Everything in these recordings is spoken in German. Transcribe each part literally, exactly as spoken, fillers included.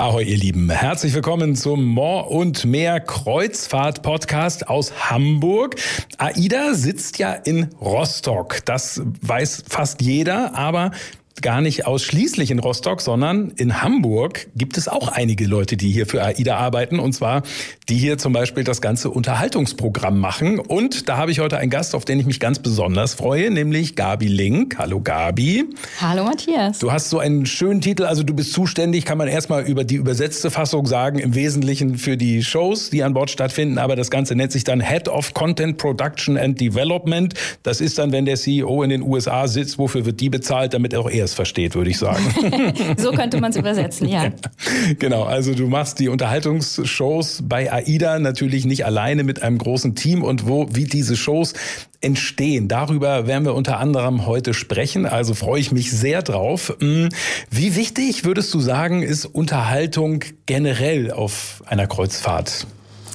Ahoi, ihr Lieben. Herzlich willkommen zum More und Mehr Kreuzfahrt-Podcast aus Hamburg. AIDA sitzt ja in Rostock. Das weiß fast jeder, aber gar nicht ausschließlich in Rostock, sondern in Hamburg gibt es auch einige Leute, die hier für AIDA arbeiten. Und zwar die hier zum Beispiel das ganze Unterhaltungsprogramm machen. Und da habe ich heute einen Gast, auf den ich mich ganz besonders freue, nämlich Gabi Link. Hallo Gabi. Hallo Matthias. Du hast so einen schönen Titel, also du bist zuständig, kann man erstmal über die übersetzte Fassung sagen, im Wesentlichen für die Shows, die an Bord stattfinden. Aber das Ganze nennt sich dann Head of Content Production and Development. Das ist dann, wenn der C E O in den U S A sitzt, wofür wird die bezahlt, damit auch er es versteht, würde ich sagen. So könnte man es übersetzen, ja. Genau, also du machst die Unterhaltungsshows bei AIDA natürlich nicht alleine mit einem großen Team und wo, wie diese Shows entstehen. Darüber werden wir unter anderem heute sprechen, also freue ich mich sehr drauf. Wie wichtig, würdest du sagen, ist Unterhaltung generell auf einer Kreuzfahrt?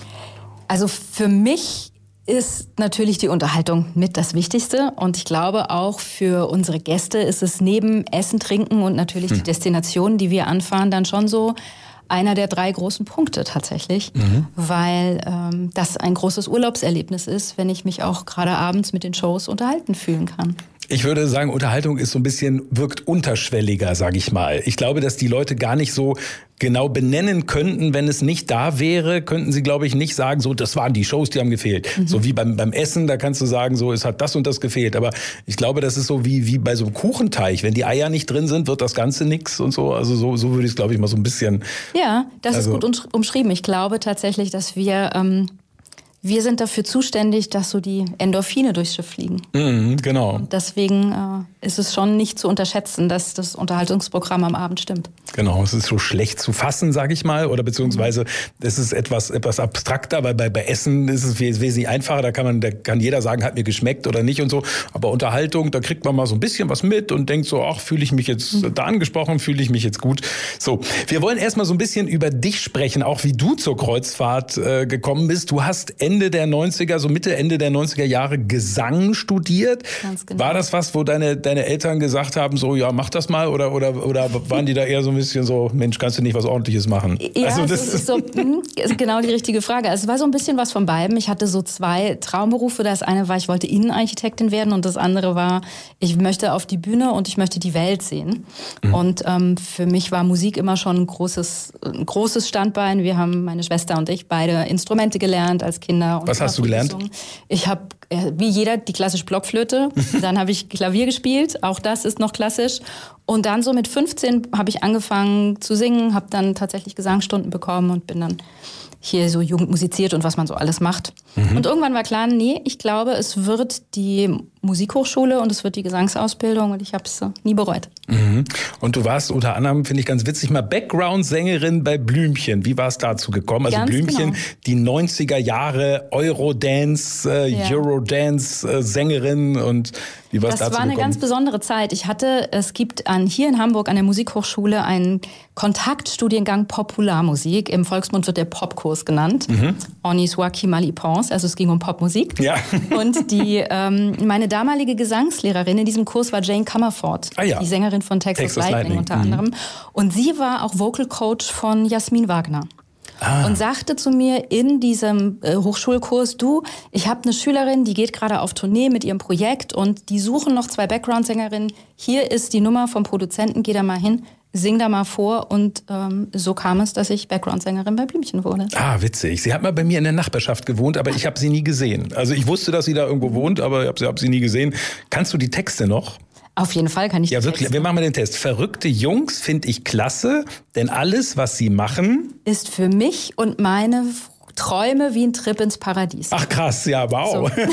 Also für mich ist natürlich die Unterhaltung mit das Wichtigste. Und ich glaube, auch für unsere Gäste ist es neben Essen, Trinken und natürlich hm. die Destinationen, die wir anfahren, dann schon so einer der drei großen Punkte tatsächlich, mhm. weil ähm, das ein großes Urlaubserlebnis ist, wenn ich mich auch gerade abends mit den Shows unterhalten fühlen kann. Ich würde sagen, Unterhaltung ist so ein bisschen, wirkt unterschwelliger, sage ich mal. Ich glaube, dass die Leute gar nicht so genau benennen könnten, wenn es nicht da wäre, könnten sie, glaube ich, nicht sagen, so, das waren die Shows, die haben gefehlt. Mhm. So wie beim, beim Essen, da kannst du sagen, so, es hat das und das gefehlt. Aber ich glaube, das ist so wie, wie bei so einem Kuchenteig. Wenn die Eier nicht drin sind, wird das Ganze nix und so. Also so, so würde ich es, glaube ich, mal so ein bisschen. Ja, das also, ist gut umschrieben. Ich glaube tatsächlich, dass wir, ähm, wir sind dafür zuständig, dass so die Endorphine durchs Schiff fliegen. Mhm, genau. Und deswegen äh, ist es schon nicht zu unterschätzen, dass das Unterhaltungsprogramm am Abend stimmt. Genau, es ist so schlecht zu fassen, sage ich mal, oder beziehungsweise es ist etwas etwas abstrakter, weil bei, bei Essen ist es wesentlich einfacher, da kann man, da kann jeder sagen, hat mir geschmeckt oder nicht und so, aber Unterhaltung, da kriegt man mal so ein bisschen was mit und denkt so, ach, fühle ich mich jetzt mhm. da angesprochen, fühle ich mich jetzt gut. So, wir wollen erstmal so ein bisschen über dich sprechen, auch wie du zur Kreuzfahrt äh, gekommen bist. Du hast Ende der neunziger, so Mitte, Ende der neunziger Jahre Gesang studiert. Ganz genau. War das was, wo deine, deine Eltern gesagt haben, so, ja, mach das mal, oder, oder, oder waren die da eher so ein bisschen so, Mensch, kannst du nicht was Ordentliches machen? Ja, also das ist, so, ist genau die richtige Frage. Also es war so ein bisschen was von beidem. Ich hatte so zwei Traumberufe. Das eine war, ich wollte Innenarchitektin werden und das andere war, ich möchte auf die Bühne und ich möchte die Welt sehen. Mhm. Und ähm, für mich war Musik immer schon ein großes, ein großes Standbein. Wir haben, meine Schwester und ich, beide Instrumente gelernt als Kinder. Und was hast du gelernt? Gesungen. Ich habe, wie jeder, die klassische Blockflöte. Dann habe ich Klavier gespielt. Auch das ist noch klassisch. Und dann so mit fünfzehn habe ich angefangen zu singen, habe dann tatsächlich Gesangsstunden bekommen und bin dann hier so jugend musiziert und was man so alles macht. Mhm. Und irgendwann war klar, nee, ich glaube, es wird die Musikhochschule und es wird die Gesangsausbildung und ich habe es nie bereut. Mhm. Und du warst unter anderem, finde ich ganz witzig, mal Background-Sängerin bei Blümchen. Wie war es dazu gekommen? Also ganz Blümchen, genau. Die neunziger Jahre Eurodance, äh, ja. Eurodance-Sängerin und wie war es dazu gekommen? Das war eine ganz besondere Zeit. Ich hatte, es gibt an, hier in Hamburg an der Musikhochschule einen Kontaktstudiengang Popularmusik. Im Volksmund wird der Popkurs genannt. Mhm. On y soit qui mal y pense. Also es ging um Popmusik. Ja. Und die, ähm, meine damalige Gesangslehrerin in diesem Kurs war Jane Comerford. Ah, ja. Die Sängerin von Texas, Texas Lightning, Lightning unter mhm. anderem. Und sie war auch Vocal Coach von Jasmin Wagner. Ah. Und sagte zu mir in diesem äh, Hochschulkurs, du, ich habe eine Schülerin, die geht gerade auf Tournee mit ihrem Projekt und die suchen noch zwei Background-Sängerinnen. Hier ist die Nummer vom Produzenten, geh da mal hin, sing da mal vor. Und ähm, so kam es, dass ich Background-Sängerin bei Blümchen wurde. Ah, witzig. Sie hat mal bei mir in der Nachbarschaft gewohnt, aber ich habe sie nie gesehen. Also ich wusste, dass sie da irgendwo wohnt, aber ich habe sie, hab sie nie gesehen. Kannst du die Texte noch? Auf jeden Fall kann ich Ja, die wirklich. Texte. Wir machen mal den Test. Verrückte Jungs finde ich klasse, denn alles, was sie machen, ist für mich und meine Träume wie ein Trip ins Paradies. Ach krass, ja, wow. So.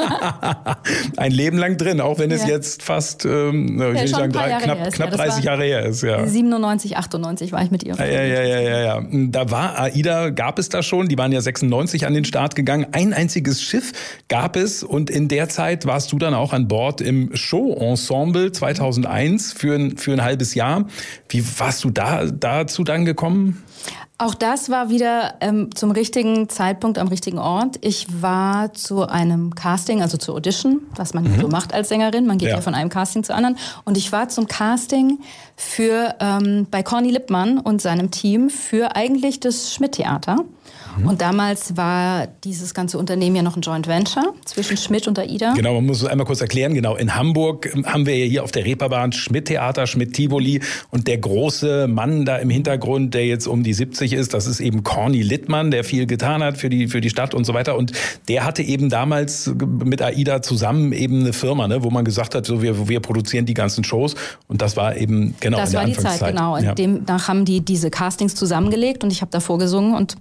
Ein Leben lang drin, auch wenn es ja. jetzt fast ähm, ja, ich sagen, drei, knapp, ist, knapp ja, dreißig Jahre her ist. Ja. siebenundneunzig, achtundneunzig war ich mit ihr. Ja, ja, ja, ja, ja. Da war AIDA, gab es da schon, die waren ja sechsundneunzig an den Start gegangen. Ein einziges Schiff gab es und in der Zeit warst du dann auch an Bord im Show-Ensemble zweitausendeins für ein, für ein halbes Jahr. Wie warst du da dazu dann gekommen? Auch das war wieder ähm, zum richtigen Zeitpunkt am richtigen Ort. Ich war zu einem Casting, also zur Audition, was man mhm. so macht als Sängerin. Man geht ja. ja von einem Casting zu anderen. Und ich war zum Casting für ähm, bei Corny Lippmann und seinem Team für eigentlich das Schmidt-Theater. Mhm. Und damals war dieses ganze Unternehmen ja noch ein Joint Venture zwischen Schmidt und AIDA. Genau, man muss es einmal kurz erklären. Genau, in Hamburg haben wir ja hier auf der Reeperbahn Schmidt-Theater, Schmidt-Tivoli. Und der große Mann da im Hintergrund, der jetzt um die siebzig ist, das ist eben Corny Lippmann, der viel getan hat für die, für die Stadt und so weiter. Und der hatte eben damals mit AIDA zusammen eben eine Firma, ne, wo man gesagt hat, so wir, wir produzieren die ganzen Shows. Und das war eben genau das in der war die Zeit, genau. Ja. Demnach haben die diese Castings zusammengelegt und ich habe davor gesungen und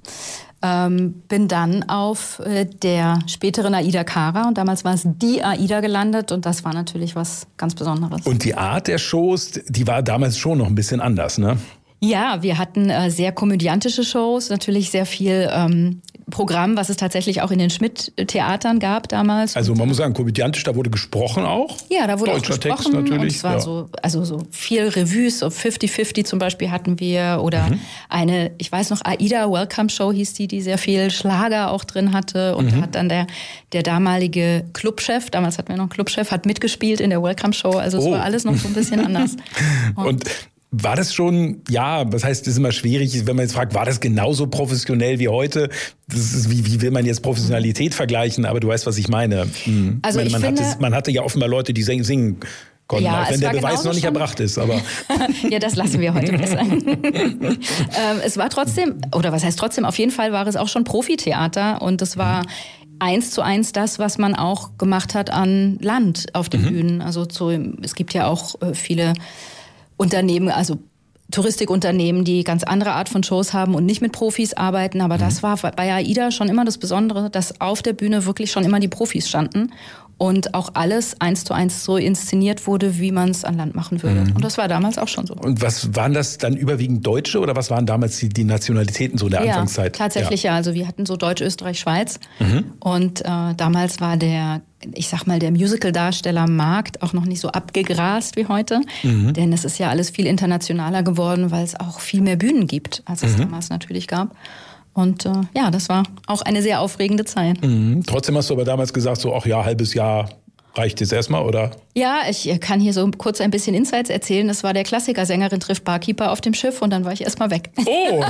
Ähm, bin dann auf äh, der späteren AIDA Cara und damals war es die AIDA gelandet und das war natürlich was ganz Besonderes. Und die Art der Shows, die war damals schon noch ein bisschen anders, ne? Ja, wir hatten äh, sehr komödiantische Shows, natürlich sehr viel ähm, Programm, was es tatsächlich auch in den Schmidt-Theatern gab damals. Also man muss sagen, komödiantisch, da wurde gesprochen auch? Ja, da wurde Deutscher auch gesprochen. Text natürlich. Und es war ja. so, also so viel Revues, so fifty fifty zum Beispiel hatten wir oder mhm. eine, ich weiß noch, AIDA Welcome Show hieß die, die sehr viel Schlager auch drin hatte und mhm. da hat dann der, der damalige Clubchef, damals hatten wir noch einen Clubchef, hat mitgespielt in der Welcome Show, also es oh. war alles noch so ein bisschen anders. Und, und war das schon, ja, was heißt, das ist immer schwierig, wenn man jetzt fragt, war das genauso professionell wie heute? Das ist, wie, wie will man jetzt Professionalität vergleichen? Aber du weißt, was ich meine. Mhm. Also ich meine, man, ich finde, hatte, man hatte ja offenbar Leute, die singen konnten, ja, auch wenn der Beweis noch nicht schon erbracht ist. Aber ja, das lassen wir heute besser. ähm, es war trotzdem, oder was heißt trotzdem, auf jeden Fall war es auch schon Profitheater und es war eins zu eins das, was man auch gemacht hat an Land auf den mhm. Bühnen. Also zu, es gibt ja auch äh, viele Unternehmen, also Touristikunternehmen, die ganz andere Art von Shows haben und nicht mit Profis arbeiten. Aber mhm. das war bei AIDA schon immer das Besondere, dass auf der Bühne wirklich schon immer die Profis standen und auch alles eins zu eins so inszeniert wurde, wie man es an Land machen würde. Mhm. Und das war damals auch schon so. Und was waren das dann überwiegend Deutsche oder was waren damals die, die Nationalitäten so in der ja, Anfangszeit? Tatsächlich ja. ja. Also wir hatten so Deutsch, Österreich, Schweiz. Mhm. Und äh, damals war der, ich sag mal, der Musical-Darsteller-Markt auch noch nicht so abgegrast wie heute. Mhm. Denn es ist ja alles viel internationaler geworden, weil es auch viel mehr Bühnen gibt, als es mhm. damals natürlich gab. Und äh, ja, das war auch eine sehr aufregende Zeit. Mhm. Trotzdem hast du aber damals gesagt, so, ach ja, halbes Jahr reicht jetzt erstmal, oder? Ja, ich kann hier so kurz ein bisschen Insights erzählen. Das war der Klassiker, Sängerin trifft Barkeeper auf dem Schiff und dann war ich erstmal weg. Oh!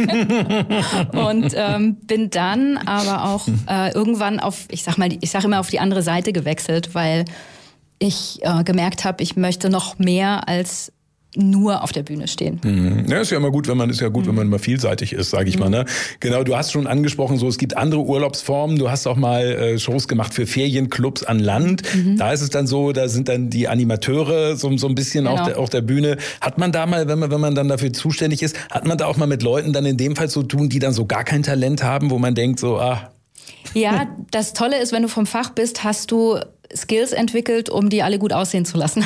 Und ähm, bin dann aber auch äh, irgendwann auf, ich sag mal, ich sag immer auf die andere Seite gewechselt, weil ich äh, gemerkt habe, ich möchte noch mehr als nur auf der Bühne stehen. Mhm. Ja, ist ja immer gut, wenn man ist ja gut, mhm. wenn man immer vielseitig ist, sage ich mhm. mal. Ne? Genau, du hast schon angesprochen, so es gibt andere Urlaubsformen. Du hast auch mal äh, Shows gemacht für Ferienclubs an Land. Mhm. Da ist es dann so, da sind dann die Animateure so, so ein bisschen genau. auf, der, auf der Bühne. Hat man da mal, wenn man wenn man dann dafür zuständig ist, hat man da auch mal mit Leuten dann in dem Fall zu tun, die dann so gar kein Talent haben, wo man denkt so, ah. Ja, das Tolle ist, wenn du vom Fach bist, hast du Skills entwickelt, um die alle gut aussehen zu lassen.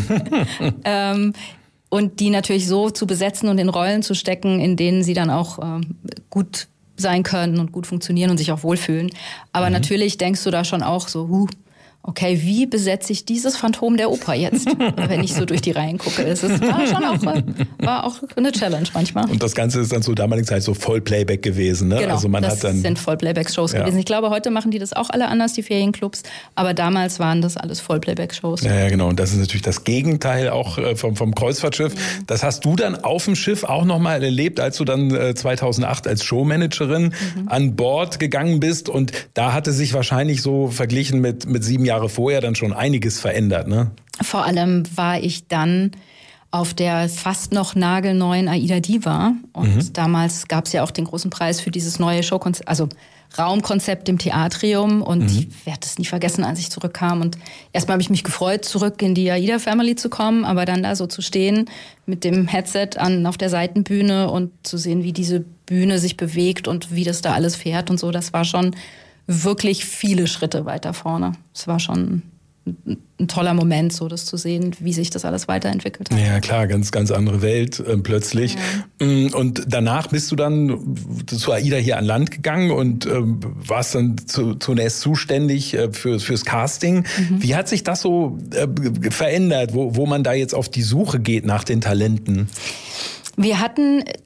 ähm, Und die natürlich so zu besetzen und in Rollen zu stecken, in denen sie dann auch äh, gut sein können und gut funktionieren und sich auch wohlfühlen. Aber mhm. natürlich denkst du da schon auch so, huh, okay, wie besetze ich dieses Phantom der Oper jetzt, wenn ich so durch die Reihen gucke? Es ist, war schon auch, war auch eine Challenge manchmal. Und das Ganze ist dann zur damaligen Zeit so Vollplayback gewesen, ne? Genau, also man das hat dann sind Vollplayback-Shows ja. gewesen. Ich glaube, heute machen die das auch alle anders, die Ferienclubs. Aber damals waren das alles Vollplayback-Shows. Ja, ja, genau. Und das ist natürlich das Gegenteil auch vom, vom Kreuzfahrtschiff. Ja. Das hast du dann auf dem Schiff auch nochmal erlebt, als du dann zweitausendacht als Showmanagerin mhm. an Bord gegangen bist. Und da hatte sich wahrscheinlich so verglichen mit, mit sieben Jahren vorher dann schon einiges verändert, ne? Vor allem war ich dann auf der fast noch nagelneuen AIDA Diva. Und mhm. damals gab es ja auch den großen Preis für dieses neue Showkonzept, also Raumkonzept im Theatrium. Und mhm. ich werde es nie vergessen, als ich zurückkam. Und erstmal habe ich mich gefreut, zurück in die AIDA-Family zu kommen, aber dann da so zu stehen mit dem Headset an, auf der Seitenbühne und zu sehen, wie diese Bühne sich bewegt und wie das da alles fährt und so, das war schon wirklich viele Schritte weiter vorne. Es war schon ein, ein toller Moment, so das zu sehen, wie sich das alles weiterentwickelt hat. Ja klar, ganz ganz andere Welt äh, plötzlich. Ja. Und danach bist du dann zu AIDA hier an Land gegangen und äh, warst dann zu, zunächst zuständig äh, für, fürs Casting. Mhm. Wie hat sich das so äh, verändert, wo, wo man da jetzt auf die Suche geht nach den Talenten? Wir hatten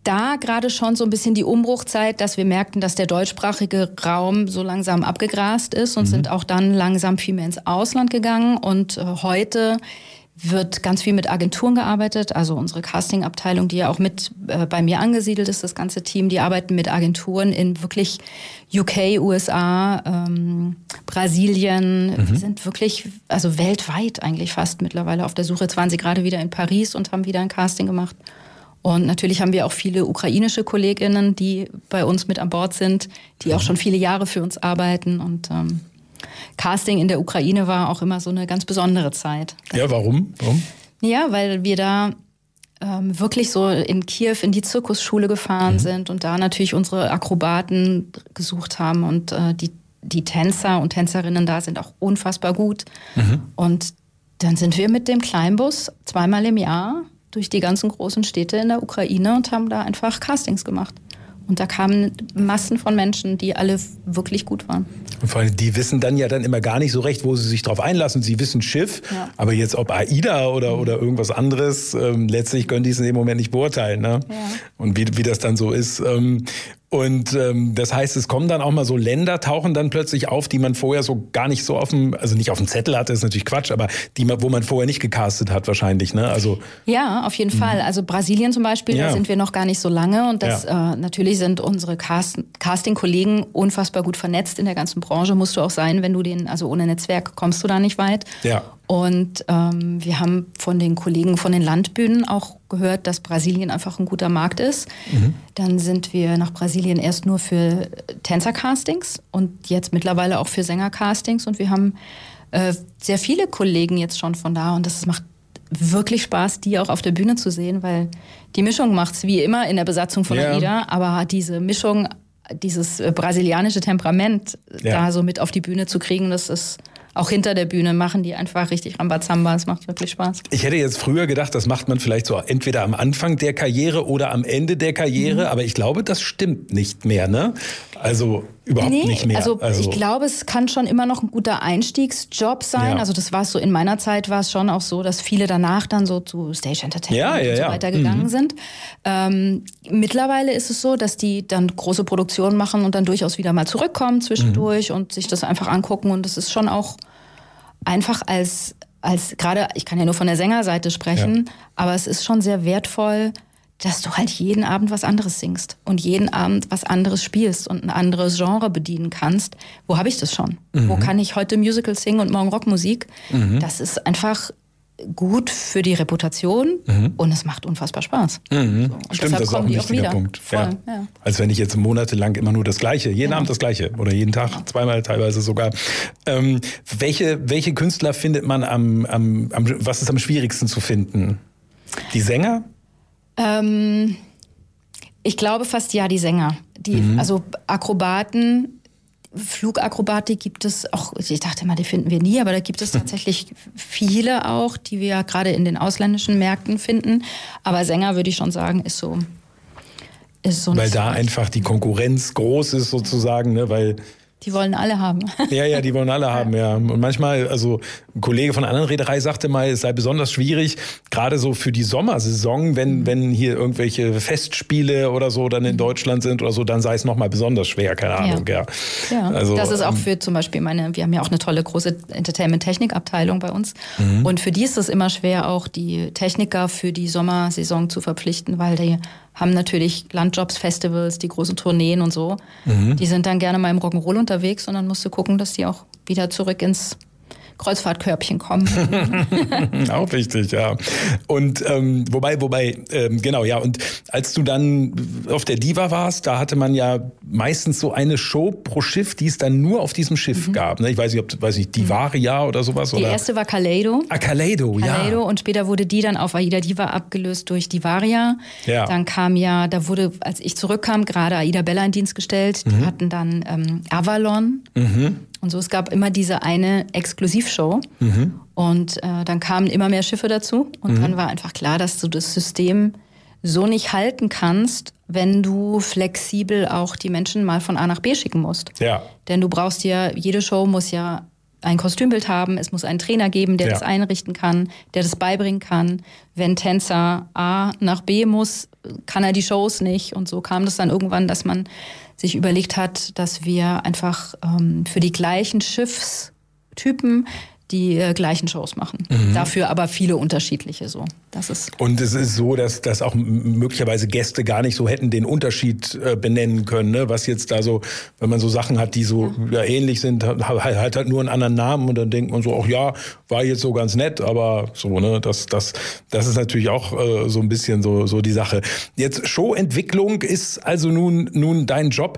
da gerade schon so ein bisschen die Umbruchzeit, dass wir merkten, dass der deutschsprachige Raum so langsam abgegrast ist und mhm. sind auch dann langsam viel mehr ins Ausland gegangen. Und äh, heute wird ganz viel mit Agenturen gearbeitet. Also unsere Casting-Abteilung, die ja auch mit äh, bei mir angesiedelt ist, das ganze Team, die arbeiten mit Agenturen in wirklich U K, U S A, ähm, Brasilien. Mhm. Wir sind wirklich, also weltweit eigentlich fast mittlerweile auf der Suche. Jetzt waren sie gerade wieder in Paris und haben wieder ein Casting gemacht. Und natürlich haben wir auch viele ukrainische KollegInnen, die bei uns mit an Bord sind, die auch schon viele Jahre für uns arbeiten. Und ähm, Casting in der Ukraine war auch immer so eine ganz besondere Zeit. Ja, warum? Warum? Ja, weil wir da ähm, wirklich so in Kiew in die Zirkusschule gefahren mhm. sind und da natürlich unsere Akrobaten gesucht haben. Und äh, die, die Tänzer und Tänzerinnen da sind auch unfassbar gut. Mhm. Und dann sind wir mit dem Kleinbus zweimal im Jahr durch die ganzen großen Städte in der Ukraine und haben da einfach Castings gemacht. Und da kamen Massen von Menschen, die alle wirklich gut waren. Und vor allem, die wissen dann ja dann immer gar nicht so recht, wo sie sich drauf einlassen. Sie wissen Schiff, ja. aber jetzt ob AIDA oder, oder irgendwas anderes, ähm, letztlich können die es in dem Moment nicht beurteilen. Ne? Ja. Und wie, wie das dann so ist. Ähm, Und ähm, das heißt, es kommen dann auch mal so Länder, tauchen dann plötzlich auf, die man vorher so gar nicht so auf dem, also nicht auf dem Zettel hatte, ist natürlich Quatsch, aber die man, wo man vorher nicht gecastet hat wahrscheinlich, ne? Also ja, auf jeden mhm. Fall. Also Brasilien zum Beispiel, ja. da sind wir noch gar nicht so lange und das ja. äh, natürlich sind unsere Cast- Casting-Kollegen unfassbar gut vernetzt in der ganzen Branche. Musst du auch sein, wenn du den, also ohne Netzwerk kommst du da nicht weit. Ja. Und ähm, wir haben von den Kollegen von den Landbühnen auch gehört, dass Brasilien einfach ein guter Markt ist. Mhm. Dann sind wir nach Brasilien erst nur für Tänzercastings und jetzt mittlerweile auch für Sängercastings. Und wir haben äh, sehr viele Kollegen jetzt schon von da. Und das macht wirklich Spaß, die auch auf der Bühne zu sehen, weil die Mischung macht's wie immer in der Besatzung von ja. AIDA. Aber diese Mischung, dieses äh, brasilianische Temperament ja. da so mit auf die Bühne zu kriegen, das ist... Auch hinter der Bühne machen die einfach richtig Rambazamba. Es macht wirklich Spaß. Ich hätte jetzt früher gedacht, das macht man vielleicht so entweder am Anfang der Karriere oder am Ende der Karriere. Mhm. Aber ich glaube, das stimmt nicht mehr, ne? Also überhaupt nee, nicht mehr. Also, also ich glaube, es kann schon immer noch ein guter Einstiegsjob sein. Ja. Also das war es so, in meiner Zeit war es schon auch so, dass viele danach dann so zu Stage Entertainment ja, ja, und so ja. weiter gegangen mhm. sind. Ähm, mittlerweile ist es so, dass die dann große Produktionen machen und dann durchaus wieder mal zurückkommen zwischendurch mhm. und sich das einfach angucken. Und das ist schon auch einfach als, als gerade, ich kann ja nur von der Sängerseite sprechen, ja. aber es ist schon sehr wertvoll, dass du halt jeden Abend was anderes singst und jeden Abend was anderes spielst und ein anderes Genre bedienen kannst. Wo habe ich das schon? Mhm. Wo kann ich heute Musical singen und morgen Rockmusik? Mhm. Das ist einfach gut für die Reputation mhm. und es macht unfassbar Spaß. Mhm. So. Und Stimmt, das ist auch ein wichtiger Punkt. Ja. Ja. Als wenn ich jetzt monatelang immer nur das Gleiche, jeden genau. Abend das Gleiche oder jeden Tag, genau. zweimal teilweise sogar. Ähm, welche, welche Künstler findet man am, am, am, was ist am schwierigsten zu finden? Die Sänger? Ähm, ich glaube fast ja, die Sänger. Die, mhm. Also Akrobaten, Flugakrobatik gibt es auch, ich dachte mal, die finden wir nie, aber da gibt es tatsächlich viele auch, die wir ja gerade in den ausländischen Märkten finden. Aber Sänger, würde ich schon sagen, ist so. Ist so weil da einfach die Konkurrenz groß ist sozusagen, ne, weil... Die wollen alle haben. Ja, ja, die wollen alle haben, ja. Und manchmal, also ein Kollege von einer anderen Reederei sagte mal, es sei besonders schwierig, gerade so für die Sommersaison, wenn wenn hier irgendwelche Festspiele oder so dann in Deutschland sind oder so, dann sei es nochmal besonders schwer, keine Ahnung, ja. Ja, ja. Also, das ist auch für zum Beispiel meine, wir haben ja auch eine tolle große Entertainment-Technik-Abteilung bei uns. Mhm. Und für die ist es immer schwer, auch die Techniker für die Sommersaison zu verpflichten, weil die haben natürlich Landjobs, Festivals, die großen Tourneen und so. Mhm. Die sind dann gerne mal im Rock'n'Roll unterwegs und dann musst du gucken, dass die auch wieder zurück ins Kreuzfahrtkörbchen kommen. Auch wichtig, ja. Und ähm, wobei, wobei, ähm, genau, ja. Und als du dann auf der Diva warst, da hatte man ja meistens so eine Show pro Schiff, die es dann nur auf diesem Schiff mhm. gab. Ne? Ich weiß nicht, ob, weiß nicht, Divaria oder sowas. Die oder? erste war Kaleido. Ah, Kaleido, ja. Kaleido und später wurde die dann auf Aida Diva abgelöst durch Divaria. Ja. Dann kam ja, da wurde, als ich zurückkam, gerade Aida Bella in Dienst gestellt. Die mhm. hatten dann ähm, Avalon. Mhm. Und so, es gab immer diese eine Exklusivshow mhm. und äh, dann kamen immer mehr Schiffe dazu und mhm. dann war einfach klar, dass du das System so nicht halten kannst, wenn du flexibel auch die Menschen mal von A nach B schicken musst. Ja. Denn du brauchst ja, jede Show muss ja ein Kostümbild haben, es muss einen Trainer geben, der ja. das einrichten kann, der das beibringen kann. Wenn Tänzer A nach B muss, kann er die Shows nicht. Und so kam das dann irgendwann, dass man sich überlegt hat, dass wir einfach ähm, für die gleichen Schiffstypen die äh, gleichen Shows machen. Mhm. Dafür aber viele unterschiedliche so. Das ist Und es ist so, dass, dass auch möglicherweise Gäste gar nicht so hätten den Unterschied äh, benennen können, ne? Was jetzt da so, wenn man so Sachen hat, die so ja. Ja, ähnlich sind, halt, halt halt nur einen anderen Namen und dann denkt man so, ach ja, war jetzt so ganz nett, aber so, ne, das, das, das ist natürlich auch äh, so ein bisschen so, so die Sache. Jetzt Showentwicklung ist also nun, nun dein Job.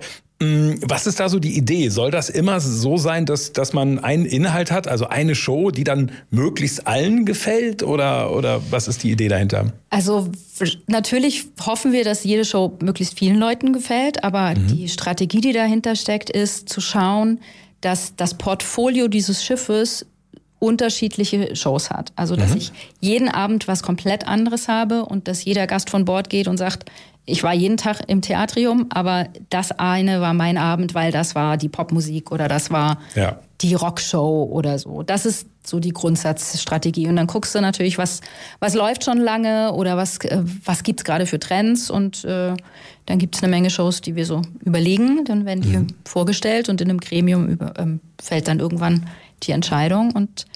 Was ist da so die Idee? Soll das immer so sein, dass, dass man einen Inhalt hat, also eine Show, die dann möglichst allen gefällt? Oder, oder was ist die Idee dahinter? Also natürlich hoffen wir, dass jede Show möglichst vielen Leuten gefällt. Aber mhm. die Strategie, die dahinter steckt, ist zu schauen, dass das Portfolio dieses Schiffes unterschiedliche Shows hat. Also dass mhm. ich jeden Abend was komplett anderes habe und dass jeder Gast von Bord geht und sagt, ich war jeden Tag im Theatrium, aber das eine war mein Abend, weil das war die Popmusik oder das war ja. die Rockshow oder so. Das ist so die Grundsatzstrategie. Und dann guckst du natürlich, was, was läuft schon lange oder was, was gibt's gerade für Trends. Und äh, dann gibt's eine Menge Shows, die wir so überlegen. Dann werden die mhm. vorgestellt und in einem Gremium über, ähm, fällt dann irgendwann die Entscheidung. Und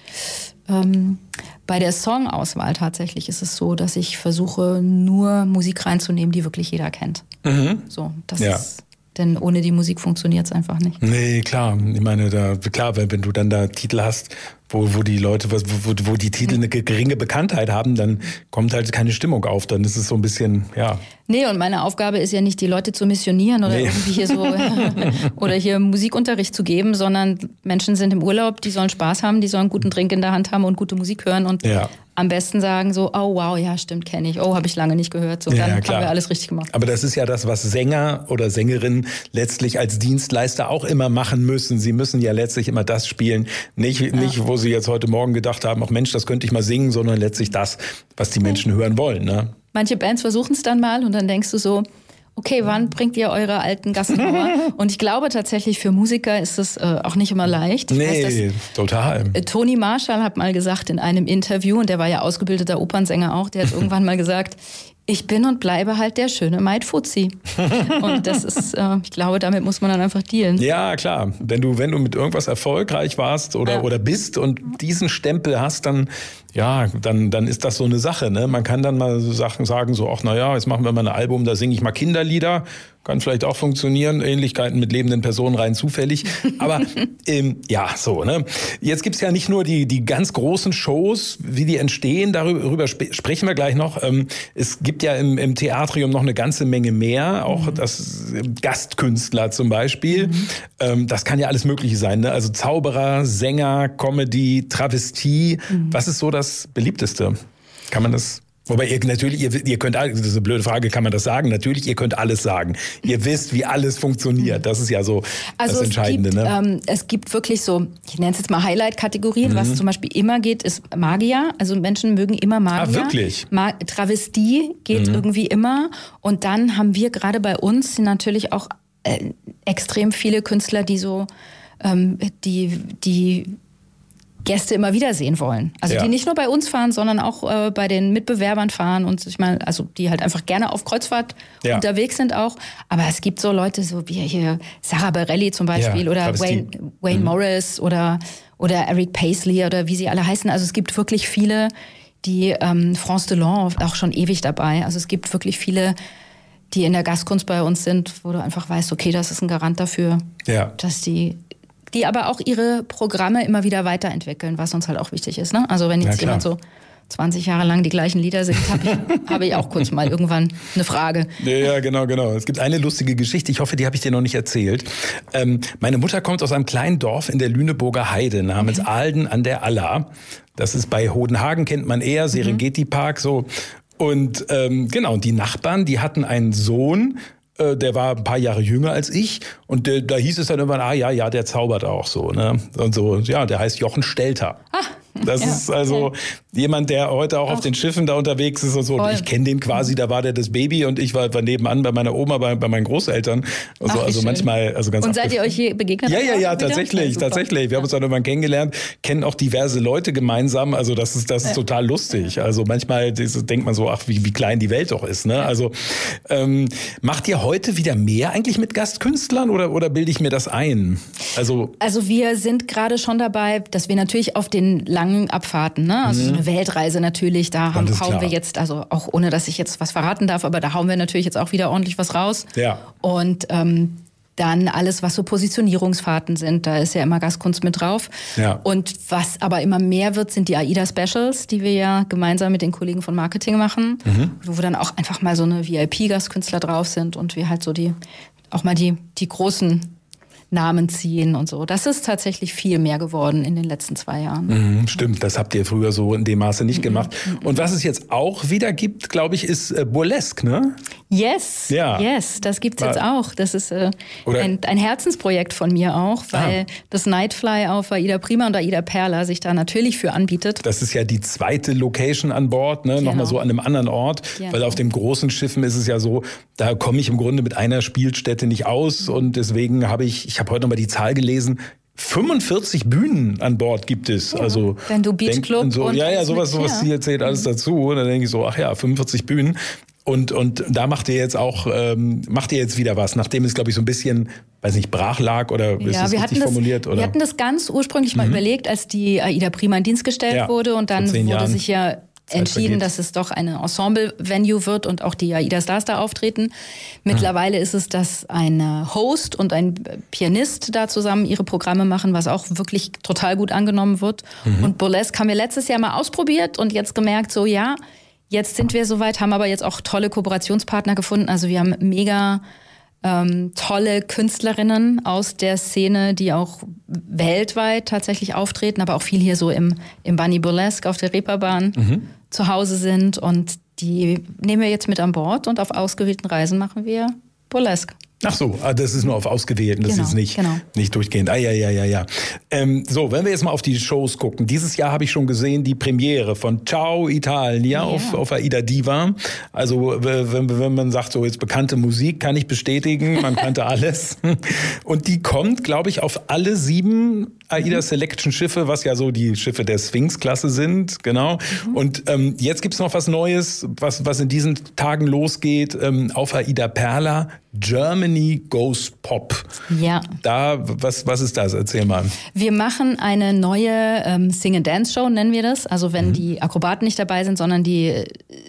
ähm, bei der Songauswahl tatsächlich ist es so, dass ich versuche, nur Musik reinzunehmen, die wirklich jeder kennt. Mhm. So, das ja. ist, denn ohne die Musik funktioniert es einfach nicht. Nee, klar. Ich meine, da, klar, wenn, wenn du dann da Titel hast, wo, wo die Leute, wo, wo die Titel eine geringe Bekanntheit haben, dann kommt halt keine Stimmung auf. Dann ist es so ein bisschen, ja. Nee, und meine Aufgabe ist ja nicht, die Leute zu missionieren oder nee. irgendwie hier so oder hier Musikunterricht zu geben, sondern Menschen sind im Urlaub, die sollen Spaß haben, die sollen einen guten Drink in der Hand haben und gute Musik hören und ja. am besten sagen so, oh wow, ja stimmt, kenne ich, oh, habe ich lange nicht gehört. So, ja, dann ja, haben wir alles richtig gemacht. Aber das ist ja das, was Sänger oder Sängerinnen letztlich als Dienstleister auch immer machen müssen. Sie müssen ja letztlich immer das spielen, nicht, ja. nicht wo sie jetzt heute Morgen gedacht haben, ach Mensch, das könnte ich mal singen, sondern letztlich das, was die Menschen hören wollen. Ne? Manche Bands versuchen es dann mal und dann denkst du so, okay, wann bringt ihr eure alten Gassenhauer? Und ich glaube tatsächlich, für Musiker ist es äh, auch nicht immer leicht. Ich nee, weiß, dass, total. Äh, Toni Marshall hat mal gesagt in einem Interview, und der war ja ausgebildeter Opernsänger auch, der hat irgendwann mal gesagt, ich bin und bleibe halt der schöne Maid Fuzzi. Und das ist, äh, ich glaube, damit muss man dann einfach dealen. Ja, klar. Wenn du, wenn du mit irgendwas erfolgreich warst oder, ja. oder bist und diesen Stempel hast, dann, ja, dann, dann ist das so eine Sache, ne? Man kann dann mal so Sachen sagen, so, ach, na ja, jetzt machen wir mal ein Album, da singe ich mal Kinderlieder. Kann vielleicht auch funktionieren, Ähnlichkeiten mit lebenden Personen rein zufällig. Aber ähm, ja, so, ne? Jetzt gibt's ja nicht nur die, die ganz großen Shows, wie die entstehen, darüber sp- sprechen wir gleich noch. Ähm, es gibt ja im, im Theatrium noch eine ganze Menge mehr, auch mhm. das Gastkünstler zum Beispiel. Mhm. Ähm, das kann ja alles Mögliche sein, ne? Also Zauberer, Sänger, Comedy, Travestie. Mhm. Was ist so das Beliebteste? Kann man das... Wobei ihr natürlich, ihr, ihr könnt, das ist eine blöde Frage, kann man das sagen? Natürlich, ihr könnt alles sagen. Ihr wisst, wie alles funktioniert. Das ist ja so also das Entscheidende. Es gibt, ne? ähm, es gibt wirklich so, ich nenne es jetzt mal Highlight-Kategorien. Mhm. Was zum Beispiel immer geht, ist Magier. Also Menschen mögen immer Magier. Ah, wirklich? Ma- Travestie geht mhm. irgendwie immer. Und dann haben wir gerade bei uns natürlich auch äh, extrem viele Künstler, die so, ähm, die, die Gäste immer wieder sehen wollen. Also ja. die nicht nur bei uns fahren, sondern auch äh, bei den Mitbewerbern fahren und ich meine, also die halt einfach gerne auf Kreuzfahrt ja. unterwegs sind auch. Aber es gibt so Leute, so wie hier Sarah Bareilles zum Beispiel ja, oder Wayne, Wayne mhm. Morris oder, oder Eric Paisley oder wie sie alle heißen. Also es gibt wirklich viele, die ähm, France Delon auch schon ewig dabei. Also es gibt wirklich viele, die in der Gastkunst bei uns sind, wo du einfach weißt, okay, das ist ein Garant dafür, ja. dass die die aber auch ihre Programme immer wieder weiterentwickeln, was uns halt auch wichtig ist. Ne? Also wenn jetzt ja, jemand so zwanzig Jahre lang die gleichen Lieder singt, habe ich, hab ich auch kurz mal irgendwann eine Frage. Ja, ja, genau, genau. Es gibt eine lustige Geschichte, ich hoffe, die habe ich dir noch nicht erzählt. Ähm, meine Mutter kommt aus einem kleinen Dorf in der Lüneburger Heide namens okay. Ahlden an der Aller. Das ist bei Hodenhagen, kennt man eher, Serengeti Park so. Und ähm, genau, die Nachbarn, die hatten einen Sohn, der war ein paar Jahre jünger als ich und der, da hieß es dann immer, ah ja, ja, der zaubert auch so, ne? Und so, ja, der heißt Jochen Stelter. Ah, das ja, ist also, jemand, der heute auch, auch auf den Schiffen da unterwegs ist und so. Voll. Ich kenne den quasi, da war der das Baby und ich war, war nebenan bei meiner Oma, bei, bei meinen Großeltern. Also, Ach, also manchmal, also ganz Und seid ihr euch hier begegnet? Ja, ja, ja, tatsächlich, ja, tatsächlich. Wir haben uns dann irgendwann kennengelernt, kennen auch diverse Leute gemeinsam. Also das ist, das ist ja. total lustig. Also manchmal denkt man so, ach, wie, wie klein die Welt doch ist. Ne? Also ähm, macht ihr heute wieder mehr eigentlich mit Gastkünstlern oder, oder bilde ich mir das ein? Also, also wir sind gerade schon dabei, dass wir natürlich auf den langen Abfahrten, ne? Also mhm. so eine Weltreise natürlich, da haben, hauen klar. wir jetzt, also auch ohne, dass ich jetzt was verraten darf, aber da hauen wir natürlich jetzt auch wieder ordentlich was raus. Ja. Und ähm, dann alles, was so Positionierungsfahrten sind, da ist ja immer Gastkunst mit drauf. Ja. Und was aber immer mehr wird, sind die AIDA-Specials, die wir ja gemeinsam mit den Kollegen von Marketing machen, mhm. wo dann auch einfach mal so eine V I P-Gastkünstler drauf sind und wir halt so die, auch mal die, die großen Namen ziehen und so. Das ist tatsächlich viel mehr geworden in den letzten zwei Jahren. Mhm, stimmt, das habt ihr früher so in dem Maße nicht gemacht. Und was es jetzt auch wieder gibt, glaube ich, ist äh, Burlesque, ne? Yes, ja. yes, das gibt's jetzt auch. Das ist äh, ein, ein Herzensprojekt von mir auch, weil ah. das Nightfly auf Aida Prima und Aida Perla sich da natürlich für anbietet. Das ist ja die zweite Location an Bord, ne? Genau. Nochmal so an einem anderen Ort, genau. weil auf den großen Schiffen ist es ja so, da komme ich im Grunde mit einer Spielstätte nicht aus und deswegen habe ich, ich habe heute nochmal die Zahl gelesen, fünfundvierzig Bühnen an Bord gibt es. Ja, also wenn du Beachclub und, so, und ja, ja, sowas, sowas hier zählt alles dazu. Und dann denke ich so, ach ja, fünfundvierzig Bühnen. Und, und da macht ihr jetzt auch, ähm, macht ihr jetzt wieder was, nachdem es, glaube ich, so ein bisschen, weiß nicht, brach lag oder ist ja, das wir richtig das, formuliert? Oder? Wir hatten das ganz ursprünglich mhm. mal überlegt, als die Aida Prima in Dienst gestellt ja, wurde und dann wurde Jahren. sich ja entschieden, dass es doch eine Ensemble-Venue wird und auch die Aida Stars da auftreten. Mittlerweile mhm. ist es, dass ein Host und ein Pianist da zusammen ihre Programme machen, was auch wirklich total gut angenommen wird. Mhm. Und Burlesque haben wir letztes Jahr mal ausprobiert und jetzt gemerkt, so ja, jetzt sind wir soweit, haben aber jetzt auch tolle Kooperationspartner gefunden. Also wir haben mega ähm, tolle Künstlerinnen aus der Szene, die auch weltweit tatsächlich auftreten, aber auch viel hier so im, im Bunny Burlesque auf der Reeperbahn mhm. zu Hause sind. Und die nehmen wir jetzt mit an Bord und auf ausgewählten Reisen machen wir Burlesque. Ach so, das ist nur auf ausgewählten, das genau, ist nicht, genau. nicht durchgehend. Ah, ja, ja, ja, ja. Ähm, so, wenn wir jetzt mal auf die Shows gucken. Dieses Jahr habe ich schon gesehen, die Premiere von Ciao Italia yeah. auf, auf Aida Diva. Also, wenn, wenn man sagt, so jetzt bekannte Musik, kann ich bestätigen, man kannte alles. Und die kommt, glaube ich, auf alle sieben Aida Selection Schiffe, was ja so die Schiffe der Sphinx-Klasse sind, genau. Mhm. Und ähm, jetzt gibt's noch was Neues, was, was in diesen Tagen losgeht, ähm, auf Aida Perla. Germany Goes Pop. Ja. Da, was, was ist das? Erzähl mal. Wir machen eine neue ähm, Sing-and-Dance-Show, nennen wir das. Also wenn mhm. die Akrobaten nicht dabei sind, sondern die äh,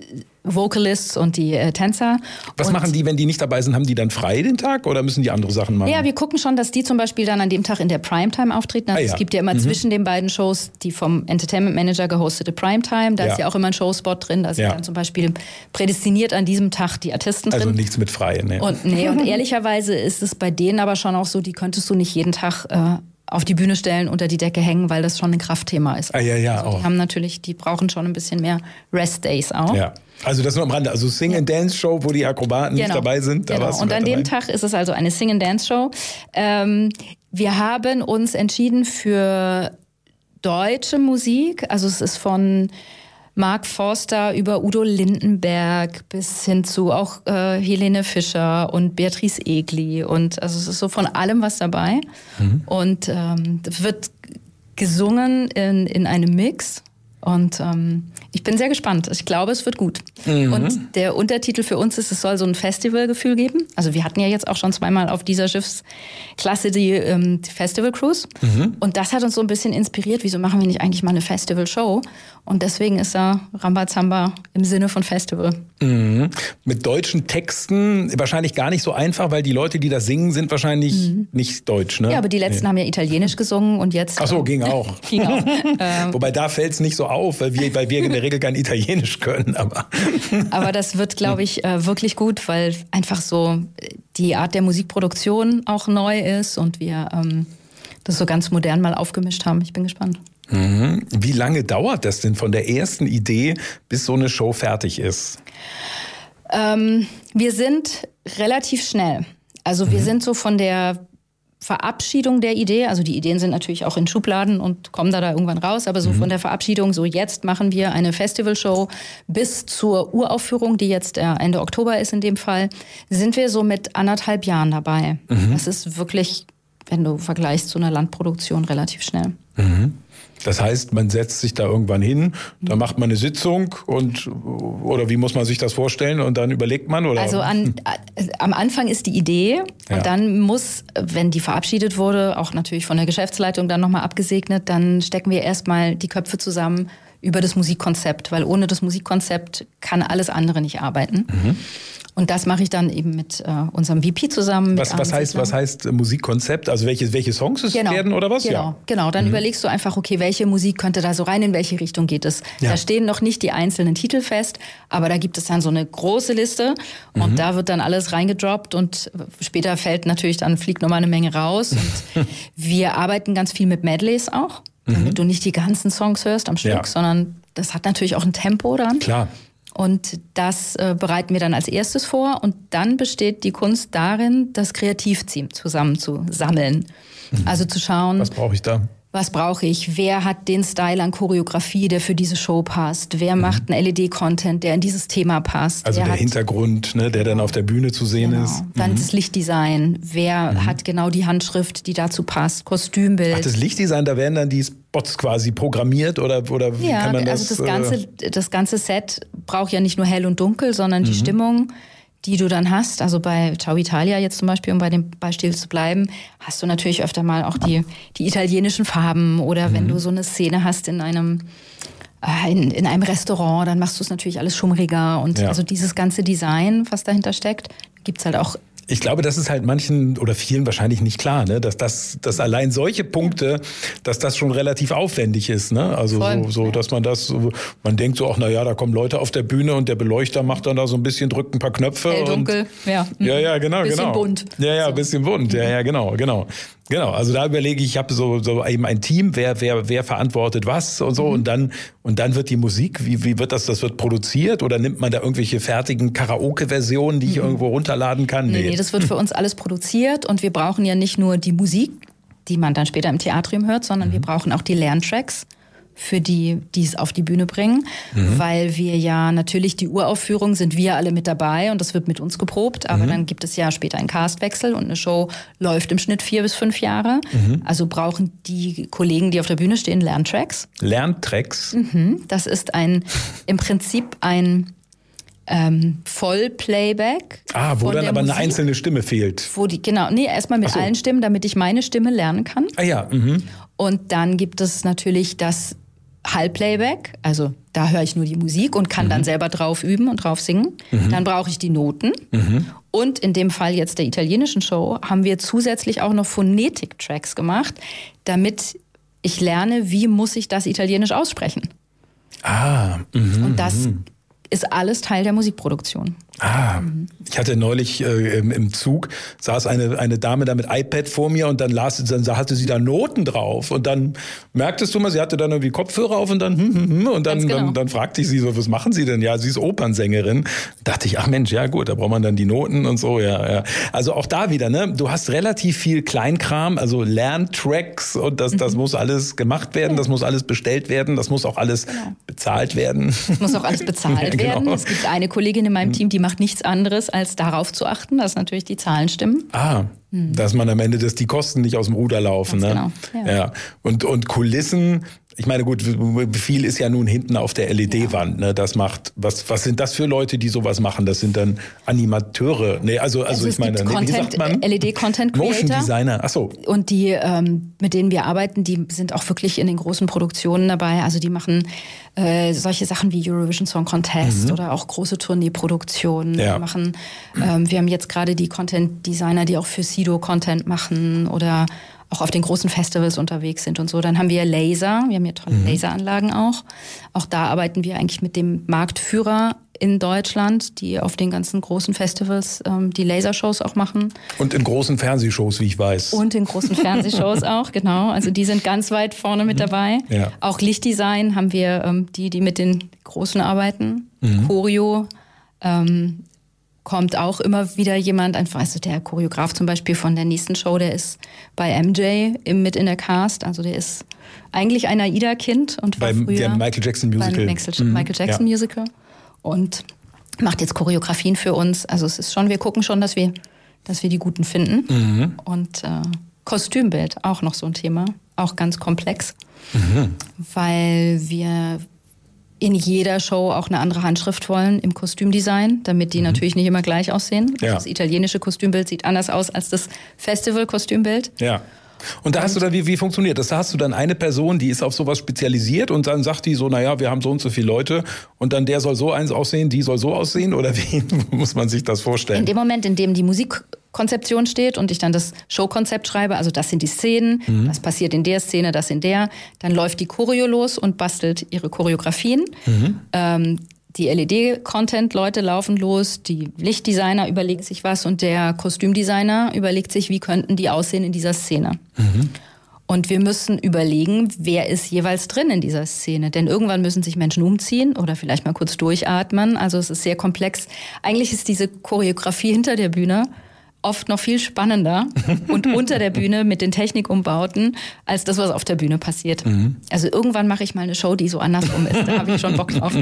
Vocalists und die äh, Tänzer. Was und machen die, wenn die nicht dabei sind? Haben die dann frei den Tag oder müssen die andere Sachen machen? Ja, wir gucken schon, dass die zum Beispiel dann an dem Tag in der Primetime auftreten. Also ah, ja. Es gibt ja immer mhm. zwischen den beiden Shows die vom Entertainment Manager gehostete Primetime. Da ja. ist ja auch immer ein Showspot drin. Da sind ja. dann zum Beispiel prädestiniert an diesem Tag die Artisten drin. Also nichts mit frei, ne? Und, nee, und ehrlicherweise ist es bei denen aber schon auch so, die könntest du nicht jeden Tag äh, auf die Bühne stellen, unter die Decke hängen, weil das schon ein Kraftthema ist. Ah, ja, ja, also die auch. haben natürlich, die brauchen schon ein bisschen mehr Rest-Days auch. Ja. Also das nur am Rande, also Sing-and-Dance-Show, wo die Akrobaten genau. nicht dabei sind. Da genau. warst du Und an dabei. dem Tag ist es also eine Sing-and-Dance-Show. Ähm, wir haben uns entschieden für deutsche Musik. Also es ist von Mark Forster über Udo Lindenberg bis hin zu auch äh, Helene Fischer und Beatrice Egli. Und also es ist so von allem was dabei. Mhm. Und ähm, wird gesungen in, in einem Mix. Und ähm, ich bin sehr gespannt. Ich glaube, es wird gut. Mhm. Und der Untertitel für uns ist, es soll so ein Festivalgefühl geben. Also wir hatten ja jetzt auch schon zweimal auf dieser Schiffsklasse die, ähm, die Festival Cruise. Mhm. Und das hat uns so ein bisschen inspiriert. Wieso machen wir nicht eigentlich mal eine Festival-Show? Und deswegen ist da Rambazamba im Sinne von Festival. Mhm. Mit deutschen Texten wahrscheinlich gar nicht so einfach, weil die Leute, die da singen, sind wahrscheinlich mhm. nicht deutsch, ne? Ja, aber die letzten nee. haben ja Italienisch gesungen und jetzt... Ach so, ging auch. ging auch. ähm, Wobei da fällt es nicht so auf, weil wir, weil wir in der Regel kein Italienisch können. Aber, aber das wird, glaube ich, wirklich gut, weil einfach so die Art der Musikproduktion auch neu ist und wir ähm, das so ganz modern mal aufgemischt haben. Ich bin gespannt. Mhm. Wie lange dauert das denn von der ersten Idee, bis so eine Show fertig ist? Ähm, wir sind relativ schnell. Also wir mhm. sind so von der Verabschiedung der Idee, also die Ideen sind natürlich auch in Schubladen und kommen da, da irgendwann raus, aber so mhm. von der Verabschiedung, so jetzt machen wir eine Festivalshow bis zur Uraufführung, die jetzt Ende Oktober ist in dem Fall, sind wir so mit anderthalb Jahren dabei. Mhm. Das ist wirklich, wenn du vergleichst zu einer Landproduktion, relativ schnell. Mhm. Das heißt, man setzt sich da irgendwann hin, da macht man eine Sitzung und oder wie muss man sich das vorstellen und dann überlegt man? Oder? Also an, am Anfang ist die Idee und ja. dann muss, wenn die verabschiedet wurde, auch natürlich von der Geschäftsleitung dann nochmal abgesegnet, dann stecken wir erstmal die Köpfe zusammen über das Musikkonzept, weil ohne das Musikkonzept kann alles andere nicht arbeiten. Mhm. Und das mache ich dann eben mit äh, unserem V P zusammen. Was, was, heißt, was heißt Musikkonzept? Also welche, welche Songs es genau, werden oder was? Genau, ja. genau. Dann mhm. überlegst du einfach, okay, welche Musik könnte da so rein, in welche Richtung geht es? Ja. Da stehen noch nicht die einzelnen Titel fest, aber da gibt es dann so eine große Liste und mhm. da wird dann alles reingedroppt und später fällt natürlich dann, fliegt nochmal eine Menge raus. Und wir arbeiten ganz viel mit Medleys auch, damit mhm. du nicht die ganzen Songs hörst am Stück, ja. sondern das hat natürlich auch ein Tempo dann. Klar. Und das äh, bereiten wir dann als erstes vor. Und dann besteht die Kunst darin, das Kreativteam zusammenzusammeln. Mhm. Also zu schauen, was brauche ich da? Was brauche ich? Wer hat den Style an Choreografie, der für diese Show passt? Wer mhm. macht einen L E D-Content, der in dieses Thema passt? Also Wer der hat, Hintergrund, ne, der dann auf der Bühne zu sehen genau. ist. Dann mhm. das Lichtdesign. Wer mhm. hat genau die Handschrift, die dazu passt? Kostümbild. Ach, das Lichtdesign, da werden dann die Spots quasi programmiert oder, oder wie ja, kann man das? Also das ganze, das ganze Set braucht ja nicht nur hell und dunkel, sondern die mhm. Stimmung, die du dann hast. Also bei Ciao Italia jetzt zum Beispiel, um bei dem Beispiel zu bleiben, hast du natürlich öfter mal auch die, die italienischen Farben oder mhm. wenn du so eine Szene hast in einem, äh, in, in einem Restaurant, dann machst du es natürlich alles schummriger und ja. also dieses ganze Design, was dahinter steckt, gibt's halt auch. Ich glaube, das ist halt manchen oder vielen wahrscheinlich nicht klar, ne? dass, das, dass allein solche Punkte, dass das schon relativ aufwendig ist. Ne? Also Voll, so, so ja. dass man das, man denkt so, ach na ja, da kommen Leute auf der Bühne und der Beleuchter macht dann da so ein bisschen, drückt ein paar Knöpfe. Hell, dunkel, und, ja. Ja, ja, genau, bisschen genau. Bunt. Ja, ja, so. bisschen bunt. Ja, ja, genau, genau. Genau, also da überlege ich, ich habe so, so eben ein Team, wer, wer, wer verantwortet was und so mhm. und dann, und dann wird die Musik, wie, wie wird das, das wird produziert oder nimmt man da irgendwelche fertigen Karaoke-Versionen, die ich mhm. irgendwo runterladen kann? Nee. nee, nee, das wird für uns alles produziert und wir brauchen ja nicht nur die Musik, die man dann später im Theatrium hört, sondern mhm. wir brauchen auch die Lerntracks für die, die es auf die Bühne bringen, mhm. weil wir ja natürlich die Uraufführung sind wir alle mit dabei und das wird mit uns geprobt, aber mhm. dann gibt es ja später einen Castwechsel und eine Show läuft im Schnitt vier bis fünf Jahre. Mhm. Also brauchen die Kollegen, die auf der Bühne stehen, Lerntracks. Lerntracks? Mhm. Das ist ein, im Prinzip ein ähm, Vollplayback. Ah, wo dann aber Musik, eine einzelne Stimme fehlt. Wo die, genau, nee, erstmal mit so. allen Stimmen, damit ich meine Stimme lernen kann. Ah ja, mhm. Und dann gibt es natürlich das Hallplayback, also da höre ich nur die Musik und kann mhm. dann selber drauf üben und drauf singen. Mhm. Dann brauche ich die Noten. Mhm. Und in dem Fall jetzt der italienischen Show haben wir zusätzlich auch noch Phonetik-Tracks gemacht, damit ich lerne, wie muss ich das Italienisch aussprechen. Ah. Mhm. Und das ist alles Teil der Musikproduktion. Ah, ich hatte neulich äh, im, im Zug, saß eine, eine Dame da mit iPad vor mir und dann las, dann hatte sie da Noten drauf und dann merktest du mal, sie hatte dann irgendwie Kopfhörer auf und dann hm, hm, hm, und dann, genau. dann, dann fragte ich sie so, was machen Sie denn? Ja, sie ist Opernsängerin. Da dachte ich, ach Mensch, ja gut, da braucht man dann die Noten und so, ja, ja. Also auch da wieder, ne, du hast relativ viel Kleinkram, also Lerntracks und das, mhm. das muss alles gemacht werden, das muss alles bestellt werden, das muss auch alles genau. bezahlt werden. Das muss auch alles bezahlt ja, genau. werden. Es gibt eine Kollegin in meinem Team, die macht nichts anderes, als darauf zu achten, dass natürlich die Zahlen stimmen. Ah, hm. dass man am Ende, dass die Kosten nicht aus dem Ruder laufen. Ganz ne? Genau. Ja. ja. Und, und Kulissen, ich meine, gut, viel ist ja nun hinten auf der L E D-Wand. Ne? Das macht, was, was sind das für Leute, die sowas machen? Das sind dann Animateure. Nee, also, also, also ich meine, nee, wie sagt man? L E D-Content Creator. Motion Designer, ach so. Und die, ähm, mit denen wir arbeiten, die sind auch wirklich in den großen Produktionen dabei. Also die machen äh, solche Sachen wie Eurovision Song Contest mhm. oder auch große Tourneeproduktionen. Ja. Wir machen, ähm, wir haben jetzt gerade die Content Designer, die auch für Sido Content machen oder auch auf den großen Festivals unterwegs sind und so. Dann haben wir Laser, wir haben ja tolle mhm. Laseranlagen auch. Auch da arbeiten wir eigentlich mit dem Marktführer in Deutschland, die auf den ganzen großen Festivals ähm, die Lasershows auch machen. Und in großen Fernsehshows, wie ich weiß. Und in großen Fernsehshows auch, genau. Also die sind ganz weit vorne mit dabei. Ja. Auch Lichtdesign haben wir ähm, die, die mit den Großen arbeiten. Mhm. Choreo, ähm, kommt auch immer wieder jemand, einfach, also der Choreograf zum Beispiel von der nächsten Show, der ist bei M J im, mit in der Cast, also der ist eigentlich ein AIDA-Kind und war beim früher Michael Jackson Musical. beim Michael, mhm. Michael Jackson ja. Musical und macht jetzt Choreografien für uns. Also es ist schon, wir gucken schon, dass wir, dass wir die Guten finden. Mhm. Und äh, Kostümbild, auch noch so ein Thema, auch ganz komplex, mhm. weil wir in jeder Show auch eine andere Handschrift wollen im Kostümdesign, damit die mhm. natürlich nicht immer gleich aussehen. Ja. Das italienische Kostümbild sieht anders aus als das Festival-Kostümbild. Ja. Und da hast du dann, wie, wie funktioniert das? Da hast du dann eine Person, die ist auf sowas spezialisiert und dann sagt die so, naja, wir haben so und so viele Leute und dann der soll so eins aussehen, die soll so aussehen oder wie muss man sich das vorstellen? In dem Moment, in dem die Musikkonzeption steht und ich dann das Showkonzept schreibe, also das sind die Szenen, mhm. das passiert in der Szene, das in der, dann läuft die Choreo los und bastelt ihre Choreografien. Mhm. Ähm, Die L E D-Content-Leute laufen los, die Lichtdesigner überlegen sich was und der Kostümdesigner überlegt sich, wie könnten die aussehen in dieser Szene. Mhm. Und wir müssen überlegen, wer ist jeweils drin in dieser Szene. Denn irgendwann müssen sich Menschen umziehen oder vielleicht mal kurz durchatmen. Also es ist sehr komplex. Eigentlich ist diese Choreografie hinter der Bühne oft noch viel spannender und unter der Bühne mit den Technikumbauten als das, was auf der Bühne passiert. Mhm. Also irgendwann mache ich mal eine Show, die so andersrum ist. Da habe ich schon Bock drauf.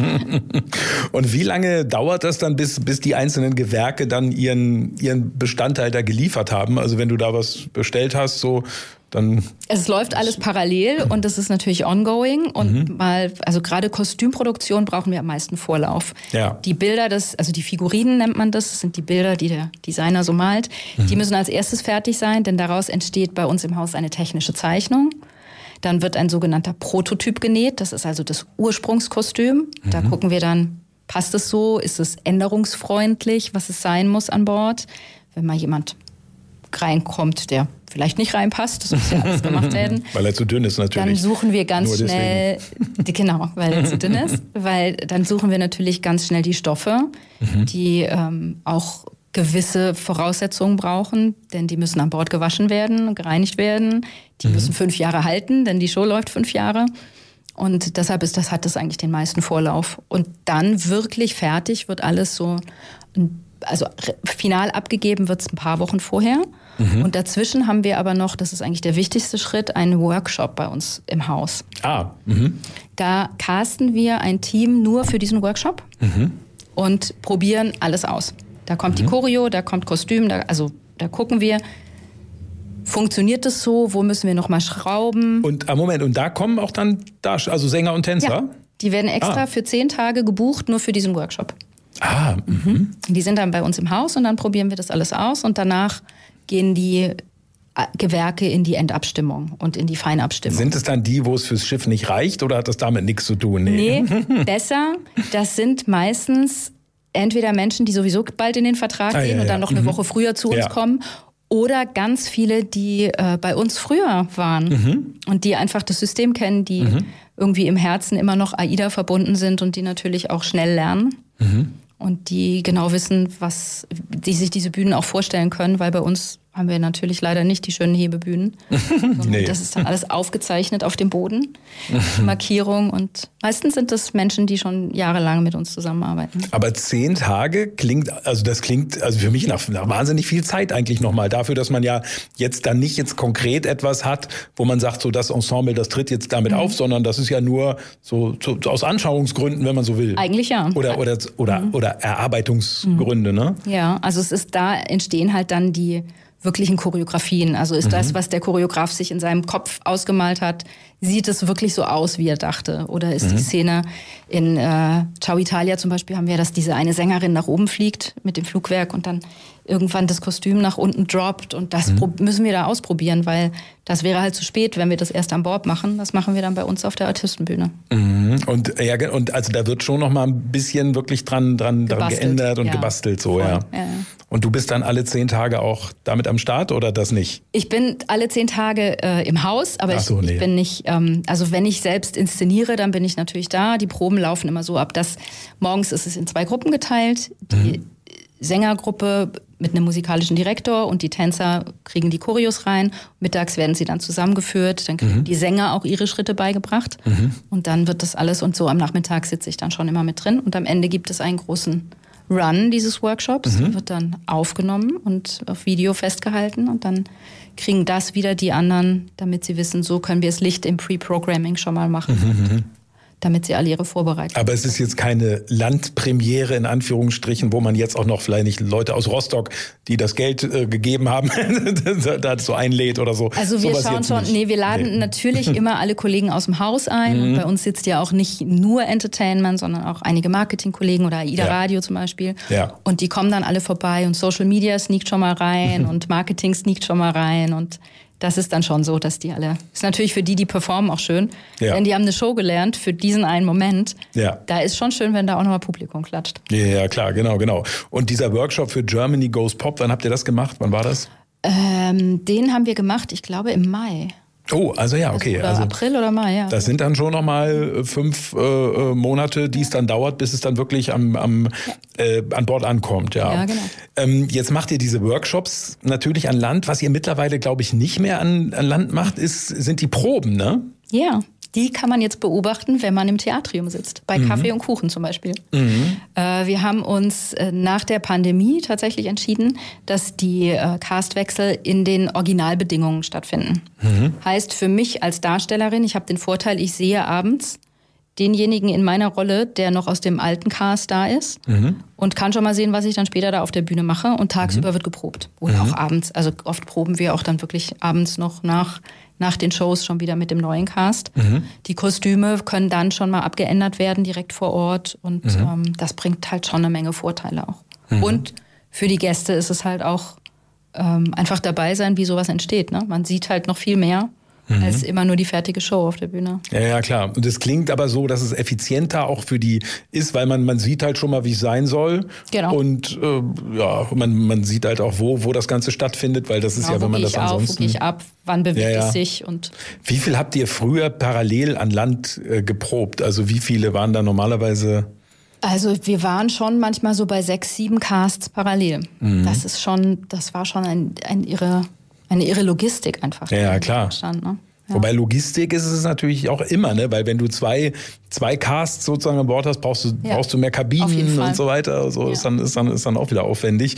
Und wie lange dauert das dann, bis, bis die einzelnen Gewerke dann ihren, ihren Bestandteil da geliefert haben? Also wenn du da was bestellt hast, so dann... Es läuft alles parallel und es ist natürlich ongoing. Und mhm. mal, also gerade Kostümproduktion brauchen wir am meisten Vorlauf. Ja. Die Bilder, das, also die Figurinen nennt man das, das sind die Bilder, die der Designer so malt. Mhm. Die müssen als erstes fertig sein, denn daraus entsteht bei uns im Haus eine technische Zeichnung. Dann wird ein sogenannter Prototyp genäht, das ist also das Ursprungskostüm. Mhm. Da gucken wir dann, passt es so, ist es änderungsfreundlich, was es sein muss an Bord. Wenn mal jemand reinkommt, der vielleicht nicht reinpasst, das muss ja alles gemacht werden. Weil er zu dünn ist natürlich. Dann suchen wir ganz Nur schnell, die, genau, weil er zu dünn ist, weil dann suchen wir natürlich ganz schnell die Stoffe, mhm. die ähm, auch gewisse Voraussetzungen brauchen, denn die müssen an Bord gewaschen werden, gereinigt werden, die mhm. müssen fünf Jahre halten, denn die Show läuft fünf Jahre. Und deshalb ist das, hat das eigentlich den meisten Vorlauf. Und dann wirklich fertig wird alles so, also final abgegeben wird es ein paar Wochen vorher. Mhm. Und dazwischen haben wir aber noch, das ist eigentlich der wichtigste Schritt, einen Workshop bei uns im Haus. Ah. Mhm. Da casten wir ein Team nur für diesen Workshop mhm. und probieren alles aus. Da kommt mhm. die Choreo, da kommt Kostüm, da, also da gucken wir, funktioniert das so, wo müssen wir noch mal schrauben. Und ah, Moment, und da kommen auch dann da, also Sänger und Tänzer? Ja, die werden extra ah. für zehn Tage gebucht, nur für diesen Workshop. Ah. Mhm. Die sind dann bei uns im Haus und dann probieren wir das alles aus und danach gehen die Gewerke in die Endabstimmung und in die Feinabstimmung. Sind es dann die, wo es fürs Schiff nicht reicht oder hat das damit nichts zu tun? Nee, nee besser. Das sind meistens entweder Menschen, die sowieso bald in den Vertrag ah, gehen ja, und dann noch ja. eine mhm. Woche früher zu uns ja. kommen oder ganz viele, die äh, bei uns früher waren mhm. und die einfach das System kennen, die mhm. irgendwie im Herzen immer noch AIDA verbunden sind und die natürlich auch schnell lernen. Mhm. Und die genau wissen, was, die sich diese Bühnen auch vorstellen können, weil bei uns haben wir natürlich leider nicht die schönen Hebebühnen. Nee. Das ist dann alles aufgezeichnet auf dem Boden, Markierung. Und meistens sind das Menschen, die schon jahrelang mit uns zusammenarbeiten. Aber zehn Tage klingt, also das klingt also für mich nach, nach wahnsinnig viel Zeit eigentlich nochmal dafür, dass man ja jetzt dann nicht jetzt konkret etwas hat, wo man sagt, so das Ensemble, das tritt jetzt damit mhm. auf, sondern das ist ja nur so, so aus Anschauungsgründen, wenn man so will. Eigentlich ja. Oder, oder, oder, mhm. oder Erarbeitungsgründe, mhm. ne? Ja, also es ist, da entstehen halt dann die wirklichen Choreografien. Also ist mhm. das, was der Choreograf sich in seinem Kopf ausgemalt hat, sieht es wirklich so aus, wie er dachte? Oder ist mhm. die Szene in äh, Ciao Italia zum Beispiel, haben wir, dass diese eine Sängerin nach oben fliegt mit dem Flugwerk und dann irgendwann das Kostüm nach unten droppt und das mhm. müssen wir da ausprobieren, weil das wäre halt zu spät, wenn wir das erst an Bord machen. Das machen wir dann bei uns auf der Artistenbühne. Mhm. Und ja, und also da wird schon noch mal ein bisschen wirklich dran, dran, dran geändert und ja. gebastelt, so ja. ja. Und du bist dann alle zehn Tage auch damit am Start oder das nicht? Ich bin alle zehn Tage äh, im Haus, aber so, ich, nee. ich bin nicht, ähm, also wenn ich selbst inszeniere, dann bin ich natürlich da. Die Proben laufen immer so ab, dass morgens ist es in zwei Gruppen geteilt. Die mhm. Sängergruppe mit einem musikalischen Direktor und die Tänzer kriegen die Choreos rein. Mittags werden sie dann zusammengeführt, dann kriegen mhm. die Sänger auch ihre Schritte beigebracht mhm. und dann wird das alles und so am Nachmittag sitze ich dann schon immer mit drin und am Ende gibt es einen großen Run dieses Workshops. Mhm. Wird dann aufgenommen und auf Video festgehalten und dann kriegen das wieder die anderen, damit sie wissen, so können wir das Licht im Pre-Programming schon mal machen. Mhm. Damit sie alle ihre Vorbereitung. Aber es ist jetzt keine Landpremiere in Anführungsstrichen, wo man jetzt auch noch vielleicht nicht Leute aus Rostock, die das Geld äh, gegeben haben, dazu einlädt oder so. Also wir schauen schon, nicht. nee, wir laden nee. natürlich immer alle Kollegen aus dem Haus ein. Mhm. Und bei uns sitzt ja auch nicht nur Entertainment, sondern auch einige Marketingkollegen oder AIDA ja. Radio zum Beispiel. Ja. Und die kommen dann alle vorbei und Social Media sneakt schon mal rein und Marketing sneakt schon mal rein und das ist dann schon so, dass die alle, ist natürlich für die, die performen, auch schön, ja. denn die haben eine Show gelernt für diesen einen Moment. Ja. Da ist schon schön, wenn da auch nochmal Publikum klatscht. Ja, ja, klar, genau, genau. Und dieser Workshop für Germany Goes Pop, wann habt ihr das gemacht? Wann war das? Ähm, den haben wir gemacht, ich glaube im Mai. Oh, also ja, okay. Also, oder also, April oder Mai, ja. Das sind dann schon nochmal fünf äh, Monate, die es dann dauert, bis es dann wirklich am, am, ja. äh, an Bord ankommt. Ja, ja genau. Ähm, jetzt macht ihr diese Workshops natürlich an Land. Was ihr mittlerweile, glaube ich, nicht mehr an, an Land macht, ist, sind die Proben, ne? Ja. Die kann man jetzt beobachten, wenn man im Theatrium sitzt. Bei mhm. Kaffee und Kuchen zum Beispiel. Mhm. Äh, wir haben uns äh, nach der Pandemie tatsächlich entschieden, dass die äh, Castwechsel in den Originalbedingungen stattfinden. Mhm. Heißt für mich als Darstellerin, ich habe den Vorteil, ich sehe abends denjenigen in meiner Rolle, der noch aus dem alten Cast da ist mhm. und kann schon mal sehen, was ich dann später da auf der Bühne mache. Und tagsüber mhm. wird geprobt. Oder mhm. auch abends. Also oft proben wir auch dann wirklich abends noch nach nach den Shows schon wieder mit dem neuen Cast. Mhm. Die Kostüme können dann schon mal abgeändert werden, direkt vor Ort. Und mhm. ähm, das bringt halt schon eine Menge Vorteile auch. Mhm. Und für die Gäste ist es halt auch ähm, einfach dabei sein, wie sowas entsteht. Ne? Man sieht halt noch viel mehr. Mhm. als immer nur die fertige Show auf der Bühne. Ja, ja, klar. Und es klingt aber so, dass es effizienter auch für die ist, weil man, man sieht halt schon mal, wie es sein soll. Genau. Und äh, ja, man, man sieht halt auch, wo, wo das Ganze stattfindet, weil das genau, ist ja, wenn man das auf, ansonsten... Wo gehe ich ab, wann bewege ja, ja. ich sich und... Wie viel habt ihr früher parallel an Land äh, geprobt? Also wie viele waren da normalerweise... Also wir waren schon manchmal so bei sechs, sieben Casts parallel. Mhm. Das ist schon, das war schon ein, ein irre... Eine irre Logistik einfach. Ja, ja klar. Stand, ne? Ja. Wobei Logistik ist es natürlich auch immer, ne? Weil wenn du zwei, zwei Casts sozusagen an Bord hast, brauchst du, ja. brauchst du mehr Kabinen und so weiter. So ja. ist, dann, ist, dann, ist dann auch wieder aufwendig.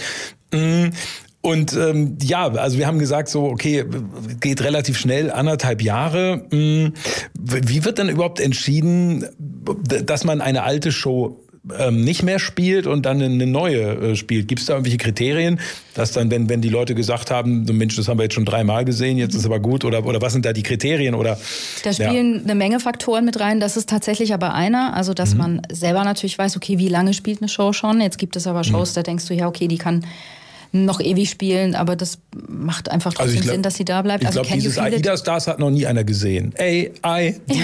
Und ähm, ja, also wir haben gesagt so, okay, geht relativ schnell, anderthalb Jahre. Wie wird dann überhaupt entschieden, dass man eine alte Show ähm, nicht mehr spielt und dann eine neue äh, spielt? Gibt es da irgendwelche Kriterien, dass dann, wenn, wenn die Leute gesagt haben, so Mensch, das haben wir jetzt schon dreimal gesehen, jetzt ist aber gut, oder, oder was sind da die Kriterien? Oder, da spielen ja. eine Menge Faktoren mit rein, das ist tatsächlich aber einer, also dass mhm. man selber natürlich weiß, okay, wie lange spielt eine Show schon? Jetzt gibt es aber Shows, mhm. da denkst du, ja okay, die kann noch ewig spielen, aber das macht einfach trotzdem also glaub, Sinn, dass sie da bleibt. Ich glaube, also dieses AIDA Stars hat noch nie einer gesehen. A I D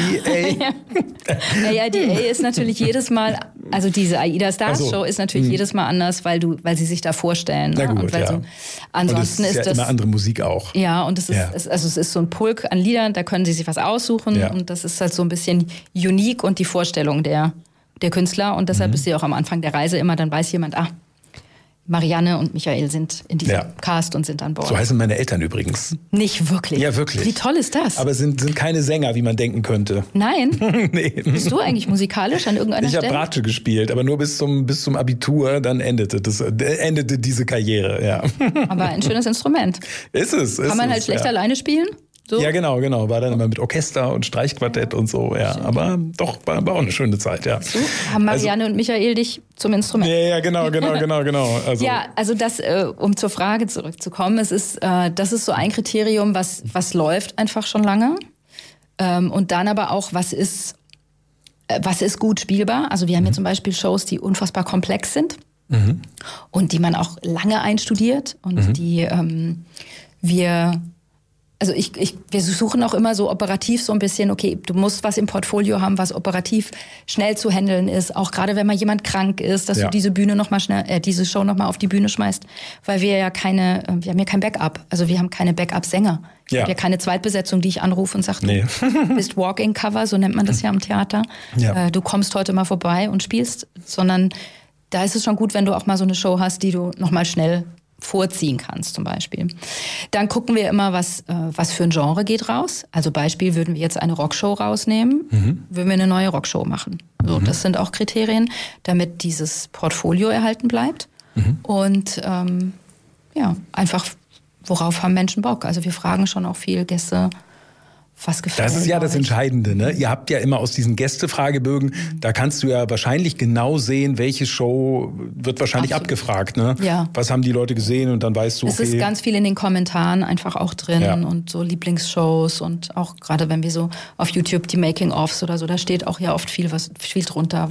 A. A I D A ist natürlich jedes Mal, also diese AIDA Stars so. Show ist natürlich hm. jedes Mal anders, weil du, weil sie sich da vorstellen. Na gut, und weil ja. so, ansonsten und es ist, ist ja das immer andere Musik auch. Ja, und es ist, ja. es, also es ist so ein Pulk an Liedern, da können sie sich was aussuchen ja. und das ist halt so ein bisschen unique und die Vorstellung der, der Künstler und deshalb mhm. ist sie auch am Anfang der Reise immer, dann weiß jemand, ah, Marianne und Michael sind in diesem ja. Cast und sind an Bord. So heißen meine Eltern übrigens. Nicht wirklich? Ja, wirklich. Wie toll ist das? Aber sind, sind keine Sänger, wie man denken könnte. Nein? Nee. Bist du eigentlich musikalisch an irgendeiner ich Stelle? Ich habe Bratsche gespielt, aber nur bis zum, bis zum Abitur, dann endete, das, endete diese Karriere. Ja. Aber ein schönes Instrument. Ist es. Ist Kann man es, halt schlecht ja. alleine spielen? So? Ja, genau, genau. War dann immer mit Orchester und Streichquartett und so, ja. Aber doch, war, war auch eine schöne Zeit, ja. So, haben Marianne also, und Michael dich zum Instrument? Ja, ja, genau, genau, genau, genau. Also. Ja, also das, äh, um zur Frage zurückzukommen, es ist, äh, das ist so ein Kriterium, was, was läuft einfach schon lange. Ähm, und dann aber auch, was ist, äh, was ist gut spielbar? Also wir haben mhm. ja zum Beispiel Shows, die unfassbar komplex sind mhm. und die man auch lange einstudiert und mhm. die ähm, wir Also ich, ich, wir suchen auch immer so operativ so ein bisschen, okay, du musst was im Portfolio haben, was operativ schnell zu handeln ist, auch gerade wenn mal jemand krank ist, dass ja. du diese Bühne noch mal schnell, äh, diese Show noch mal auf die Bühne schmeißt, weil wir ja keine, wir haben ja kein Backup, also wir haben keine Backup-Sänger. Ich ja. habe ja keine Zweitbesetzung, die ich anrufe und sage, nee. du bist Walk-in-Cover, so nennt man das ja am Theater. Ja. Äh, du kommst heute mal vorbei und spielst, sondern da ist es schon gut, wenn du auch mal so eine Show hast, die du noch mal schnell vorziehen kannst zum Beispiel. dann gucken wir immer, was, äh, was für ein Genre geht raus. Also Beispiel, würden wir jetzt eine Rockshow rausnehmen, mhm. würden wir eine neue Rockshow machen. So, mhm. Das sind auch Kriterien, damit dieses Portfolio erhalten bleibt. Mhm. Und ähm, ja, einfach, worauf haben Menschen Bock? Also wir fragen schon auch viel Gäste, was gefällt euch? Das ist ja das Entscheidende, ne? Ihr habt ja immer aus diesen Gästefragebögen, mhm. da kannst du ja wahrscheinlich genau sehen, welche Show wird wahrscheinlich Absolut. abgefragt, ne? Ja. Was haben die Leute gesehen und dann weißt du, okay. Es ist ganz viel in den Kommentaren einfach auch drin ja. und so Lieblingsshows und auch gerade wenn wir so auf YouTube die Making-ofs oder so, da steht auch ja oft viel was viel drunter.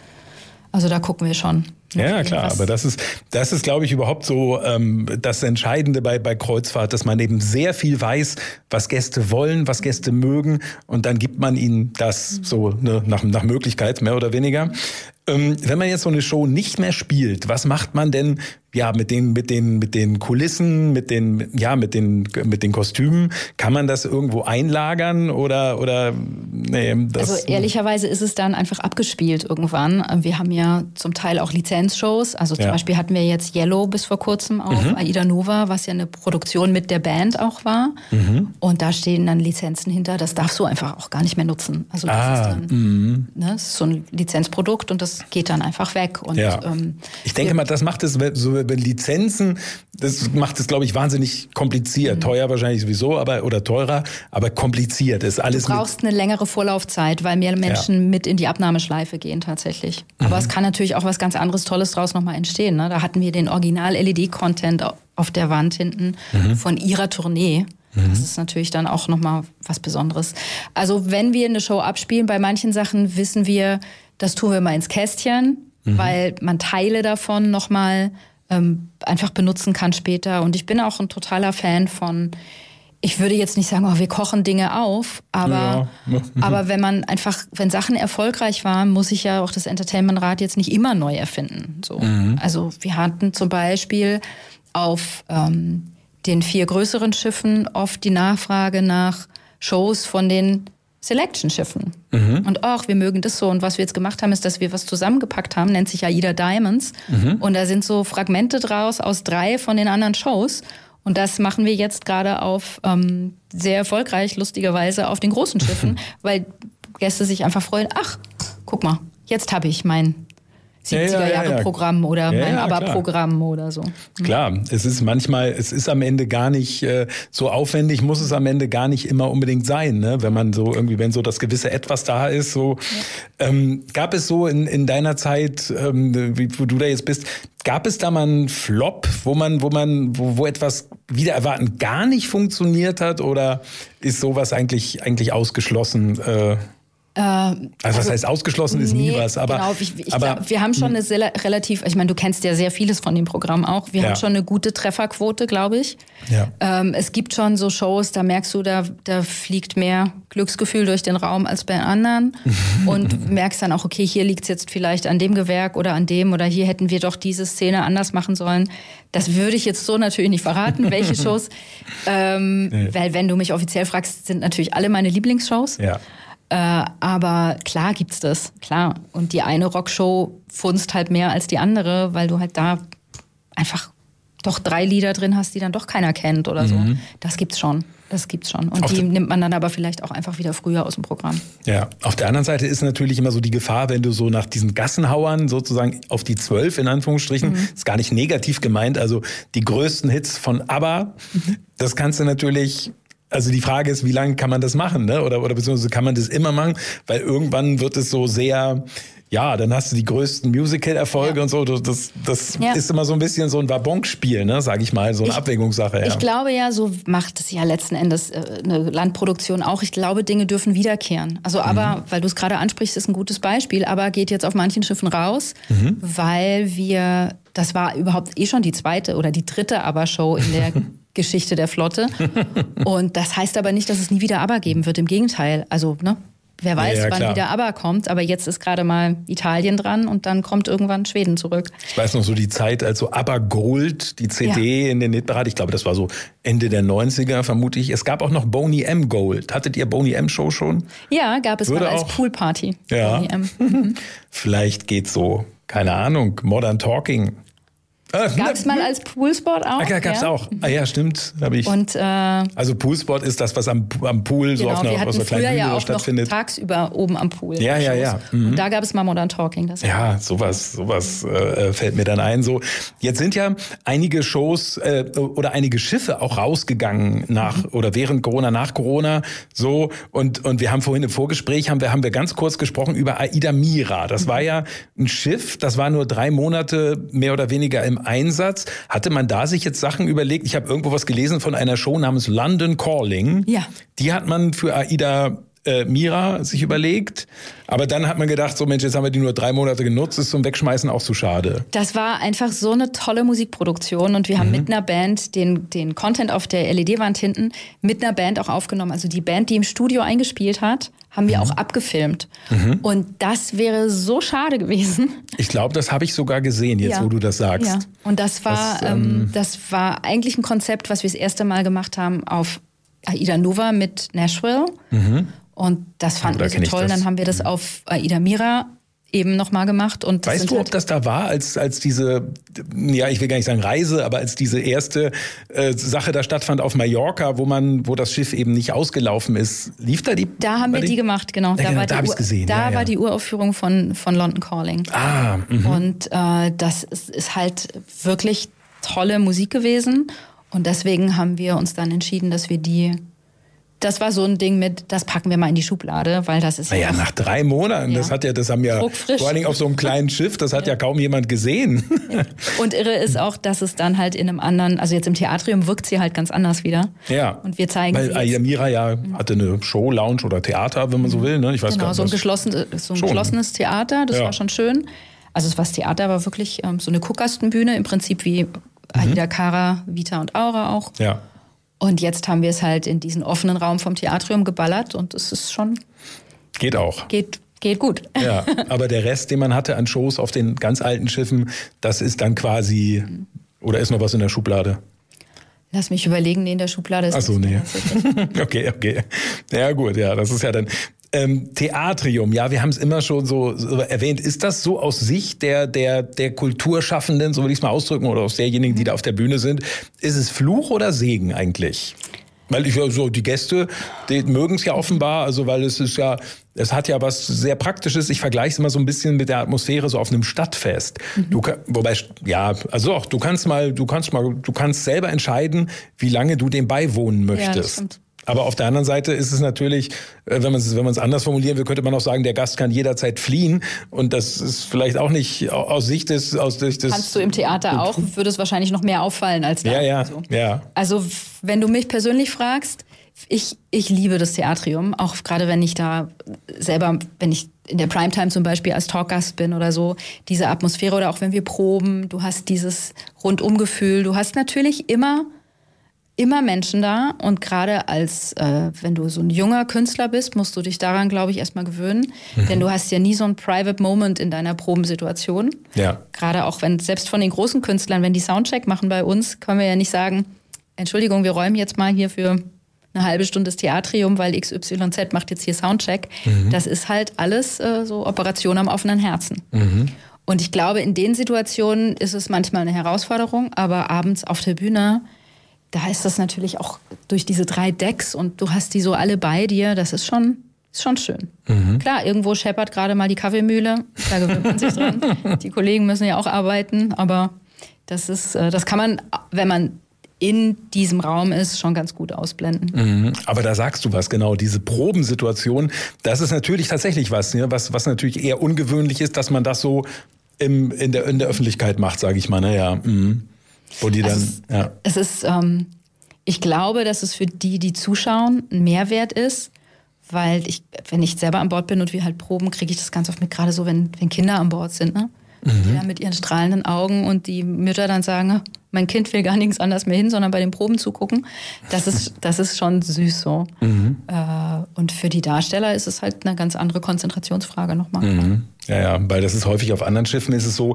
Also da gucken wir schon. Ja, klar, aber das ist, das ist, glaube ich, überhaupt so ähm, das Entscheidende bei, bei Kreuzfahrt, dass man eben sehr viel weiß, was Gäste wollen, was Gäste mögen und dann gibt man ihnen das so ne, nach, nach Möglichkeit, mehr oder weniger. Ähm, wenn man jetzt so eine Show nicht mehr spielt, was macht man denn ja mit den, mit den, mit den Kulissen, mit den, ja, mit den, mit den Kostümen? Kann man das irgendwo einlagern oder, oder, nee, das? Also ehrlicherweise ist es dann einfach abgespielt irgendwann. Wir haben ja zum Teil auch Lizenzshows. Also zum ja. Beispiel hatten wir jetzt Yellow bis vor kurzem auf mhm. Aida Nova, was ja eine Produktion mit der Band auch war. Mhm. Und da stehen dann Lizenzen hinter. Das darfst du einfach auch gar nicht mehr nutzen. Also das ah, ist dann, mhm. ne, das ist so ein Lizenzprodukt und das geht dann einfach weg. Und, ja. ähm, ich denke mal, das macht es so bei Lizenzen, das macht es, glaube ich, wahnsinnig kompliziert. Mhm. Teuer wahrscheinlich sowieso, aber oder teurer, aber kompliziert ist alles. Du brauchst eine längere Vorlaufzeit, weil mehr Menschen ja. mit in die Abnahmeschleife gehen tatsächlich. Mhm. Aber es kann natürlich auch was ganz anderes Tolles draus nochmal entstehen. Ne? Da hatten wir den Original-L E D-Content auf der Wand hinten mhm. von ihrer Tournee. Das ist natürlich dann auch nochmal was Besonderes. Also wenn wir eine Show abspielen, bei manchen Sachen wissen wir, das tun wir mal ins Kästchen, mhm. weil man Teile davon nochmal ähm, einfach benutzen kann später. Und ich bin auch ein totaler Fan von, ich würde jetzt nicht sagen, oh, wir kochen Dinge auf, aber, ja. aber wenn man einfach, wenn Sachen erfolgreich waren, muss ich ja auch das Entertainment-Rad jetzt nicht immer neu erfinden. So. Mhm. Also wir hatten zum Beispiel auf ähm, den vier größeren Schiffen oft die Nachfrage nach Shows von den Selection-Schiffen. Mhm. Und auch, wir mögen das so. Und was wir jetzt gemacht haben, ist, dass wir was zusammengepackt haben, nennt sich Aida Diamonds. Mhm. Und da sind so Fragmente draus aus drei von den anderen Shows. Und das machen wir jetzt gerade auf ähm, sehr erfolgreich, lustigerweise, auf den großen Schiffen, weil Gäste sich einfach freuen, ach, guck mal, jetzt habe ich mein siebziger-Jahre-Programm ja, ja, ja, ja. oder ja, mein ja, ABBA-Programm oder so. Klar, es ist manchmal, es ist am Ende gar nicht äh, so aufwendig, muss es am Ende gar nicht immer unbedingt sein, ne? Wenn man so irgendwie, wenn so das gewisse Etwas da ist, so. Ja. Ähm, gab es so in, in deiner Zeit, ähm, wie, wo du da jetzt bist, gab es da mal einen Flop, wo man, wo man, wo, wo etwas wieder erwarten gar nicht funktioniert hat oder ist sowas eigentlich, eigentlich ausgeschlossen? Äh, Also, also was heißt ausgeschlossen ist nee, nie was, aber, genau, ich, ich aber glaub, wir haben schon eine sehr, relativ, ich meine, du kennst ja sehr vieles von dem Programm auch, wir ja. haben schon eine gute Trefferquote, glaube ich. Ja. Ähm, es gibt schon so Shows, da merkst du, da, da fliegt mehr Glücksgefühl durch den Raum als bei anderen und merkst dann auch, okay, hier liegt es jetzt vielleicht an dem Gewerk oder an dem oder hier hätten wir doch diese Szene anders machen sollen. Das würde ich jetzt so natürlich nicht verraten, welche Shows, ähm, nee. weil wenn du mich offiziell fragst, sind natürlich alle meine Lieblingsshows. Ja. Äh, aber klar gibt's das, klar. Und die eine Rockshow funzt halt mehr als die andere, weil du halt da einfach doch drei Lieder drin hast, die dann doch keiner kennt oder so. Mhm. Das gibt's schon, das gibt's schon. Und auf die nimmt man dann aber vielleicht auch einfach wieder früher aus dem Programm. Ja, auf der anderen Seite ist natürlich immer so die Gefahr, wenn du so nach diesen Gassenhauern sozusagen auf die zwölf in Anführungsstrichen, mhm. ist gar nicht negativ gemeint, also die größten Hits von ABBA, mhm. das kannst du natürlich... Also die Frage ist, wie lange kann man das machen, ne? Oder, oder beziehungsweise kann man das immer machen? Weil irgendwann wird es so sehr, ja, dann hast du die größten Musical-Erfolge ja. und so. Das, das ja. ist immer so ein bisschen so ein Wabonspiel, ne? Sag ich mal, so eine ich, Abwägungssache. Ja. Ich glaube ja, so macht es ja letzten Endes äh, eine Landproduktion auch. Ich glaube, Dinge dürfen wiederkehren. Also aber, mhm. weil du es gerade ansprichst, ist ein gutes Beispiel, aber geht jetzt auf manchen Schiffen raus, mhm. weil wir, das war überhaupt eh schon die zweite oder die dritte ABBA-Show in der Geschichte der Flotte. Und das heißt aber nicht, dass es nie wieder ABBA geben wird. Im Gegenteil. Also, ne? Wer weiß, ja, ja, wann wieder ABBA kommt. Aber jetzt ist gerade mal Italien dran und dann kommt irgendwann Schweden zurück. Ich weiß noch so die Zeit, als so ABBA Gold, die C D ja. in den Hitparade, ich glaube, das war so Ende der neunziger, vermute ich. Es gab auch noch Boney M. Gold. Hattet ihr Boney M. Show schon? Ja, gab es Würde mal als auch, Poolparty. Ja. Boney M. Vielleicht geht's so, keine Ahnung, Modern Talking. Gab es mal als Poolsport auch. Ah, ja, gab es ja. auch. Ah ja, stimmt. Hab ich. Und, äh, also Poolsport ist das, was am, am Pool genau, so auf einer, wir hatten auf einer kleinen früher Bühne ja auch stattfindet. Noch tagsüber oben am Pool. Ja, ja, ja. Mhm. Und da gab es mal Modern Talking. Das ja, sowas, sowas äh, fällt mir dann ein. So, jetzt sind ja einige Shows äh, oder einige Schiffe auch rausgegangen nach mhm. oder während Corona, nach Corona. So und und wir haben vorhin im Vorgespräch haben wir haben wir ganz kurz gesprochen über Aida Mira. Das mhm. war ja ein Schiff, das war nur drei Monate mehr oder weniger im Einsatz. Hatte man da sich jetzt Sachen überlegt? Ich habe irgendwo was gelesen von einer Show namens London Calling. Ja. Die hat man für Aida äh, Mira sich überlegt. Aber dann hat man gedacht, so Mensch, jetzt haben wir die nur drei Monate genutzt, ist zum Wegschmeißen auch zu schade. Das war einfach so eine tolle Musikproduktion und wir haben mhm. mit einer Band den, den Content auf der L E D-Wand hinten mit einer Band auch aufgenommen. Also die Band, die im Studio eingespielt hat, haben wir mhm. auch abgefilmt. Mhm. Und das wäre so schade gewesen. Ich glaube, das habe ich sogar gesehen, jetzt ja. wo du das sagst. Ja. Und das war, das, ähm, das war eigentlich ein Konzept, was wir das erste Mal gemacht haben auf Aida Nova mit Nashville. Mhm. Und das fanden wir so toll. Dann haben wir das auf Aida Mira eben nochmal gemacht. Und das weißt du, halt ob das da war, als, als diese, ja, ich will gar nicht sagen Reise, aber als diese erste äh, Sache da stattfand auf Mallorca, wo man, wo das Schiff eben nicht ausgelaufen ist. Lief da die? Da haben wir die, die gemacht, genau. Ja, da genau, war da habe ich gesehen. Da ja, war ja. die Uraufführung von, von London Calling. Ah, mh. Und äh, das ist, ist halt wirklich tolle Musik gewesen. Und deswegen haben wir uns dann entschieden, dass wir die... Das war so ein Ding mit, das packen wir mal in die Schublade, weil das ist naja, ja nach drei Monaten, ja. das hat ja, das haben ja vor allen Dingen auf so einem kleinen Schiff, das hat ja, ja kaum jemand gesehen. Und irre ist auch, dass es dann halt in einem anderen, also jetzt im Theatrium wirkt sie halt ganz anders wieder. Ja. Und wir zeigen weil Aida Mira ja mhm. hatte eine Show, Lounge oder Theater, wenn man so will, ne? Ich weiß genau, gar nicht. so ein, geschlossen, so ein geschlossenes Theater, das ja. war schon schön. Also es war das Theater, war wirklich ähm, so eine Guckkastenbühne, im Prinzip wie Aida, mhm. Cara, Vita und Aura auch. Ja. Und jetzt haben wir es halt in diesen offenen Raum vom Theatrium geballert und es ist schon... Geht auch. Geht, geht gut. Ja, aber der Rest, den man hatte an Shows auf den ganz alten Schiffen, das ist dann quasi... Oder ist noch was in der Schublade? Lass mich überlegen, nee, in der Schublade ist... Ach so, nee. okay, okay. Ja gut, ja, das ist ja dann... Ähm, Theatrium, ja, wir haben es immer schon so, so erwähnt. Ist das so aus Sicht der der der Kulturschaffenden, so will ich es mal ausdrücken, oder aus derjenigen, die da auf der Bühne sind, ist es Fluch oder Segen eigentlich? Weil ich so die Gäste, die mögen es ja offenbar, also weil es ist ja, es hat ja was sehr Praktisches. Ich vergleiche es immer so ein bisschen mit der Atmosphäre so auf einem Stadtfest. Mhm. Du, wobei, ja, also auch, du kannst mal, du kannst mal, du kannst selber entscheiden, wie lange du dem beiwohnen möchtest. Ja, das stimmt. Aber auf der anderen Seite ist es natürlich, wenn man es wenn man es anders formulieren will, könnte man auch sagen, der Gast kann jederzeit fliehen. Und das ist vielleicht auch nicht aus Sicht des... Aus Sicht des Kannst du im Theater auch, würde es wahrscheinlich noch mehr auffallen als da. Ja, ja, so. ja. Also wenn du mich persönlich fragst, ich, ich liebe das Theatrium, auch gerade wenn ich da selber, wenn ich in der Primetime zum Beispiel als Talkgast bin oder so, diese Atmosphäre oder auch wenn wir proben, du hast dieses Rundumgefühl, du hast natürlich immer... immer Menschen da und gerade als, äh, wenn du so ein junger Künstler bist, musst du dich daran, glaube ich, erstmal gewöhnen. Mhm. Denn du hast ja nie so ein Private Moment in deiner Probensituation. Ja. Gerade auch wenn, selbst von den großen Künstlern, wenn die Soundcheck machen bei uns, können wir ja nicht sagen, Entschuldigung, wir räumen jetzt mal hier für eine halbe Stunde das Theatrium, weil X Y Z macht jetzt hier Soundcheck. Mhm. Das ist halt alles äh, so Operation am offenen Herzen. Mhm. Und ich glaube, in den Situationen ist es manchmal eine Herausforderung, aber abends auf der Bühne, da ist das natürlich auch durch diese drei Decks und du hast die so alle bei dir, das ist schon, ist schon schön. Mhm. Klar, irgendwo scheppert gerade mal die Kaffeemühle, da gewöhnt man sich dran. Die Kollegen müssen ja auch arbeiten, aber das ist, das kann man, wenn man in diesem Raum ist, schon ganz gut ausblenden. Mhm. Aber da sagst du was, genau, diese Probensituation, das ist natürlich tatsächlich was, ne? was, was natürlich eher ungewöhnlich ist, dass man das so im, in, der, in der Öffentlichkeit macht, sage ich mal. Naja, mhm. Wo die dann, also es, ja. es ist, ähm, ich glaube, dass es für die, die zuschauen, ein Mehrwert ist, weil ich, wenn ich selber an Bord bin und wir halt proben, kriege ich das ganz oft mit, gerade so, wenn, wenn Kinder an Bord sind, ne? Mhm. Die dann mit ihren strahlenden Augen und die Mütter dann sagen, mein Kind will gar nirgends anders mehr hin, sondern bei den Proben zugucken. Das ist, das ist schon süß so. Mhm. Äh, und für die Darsteller ist es halt eine ganz andere Konzentrationsfrage nochmal. Mhm. Ja, ja, weil das ist häufig auf anderen Schiffen ist es so,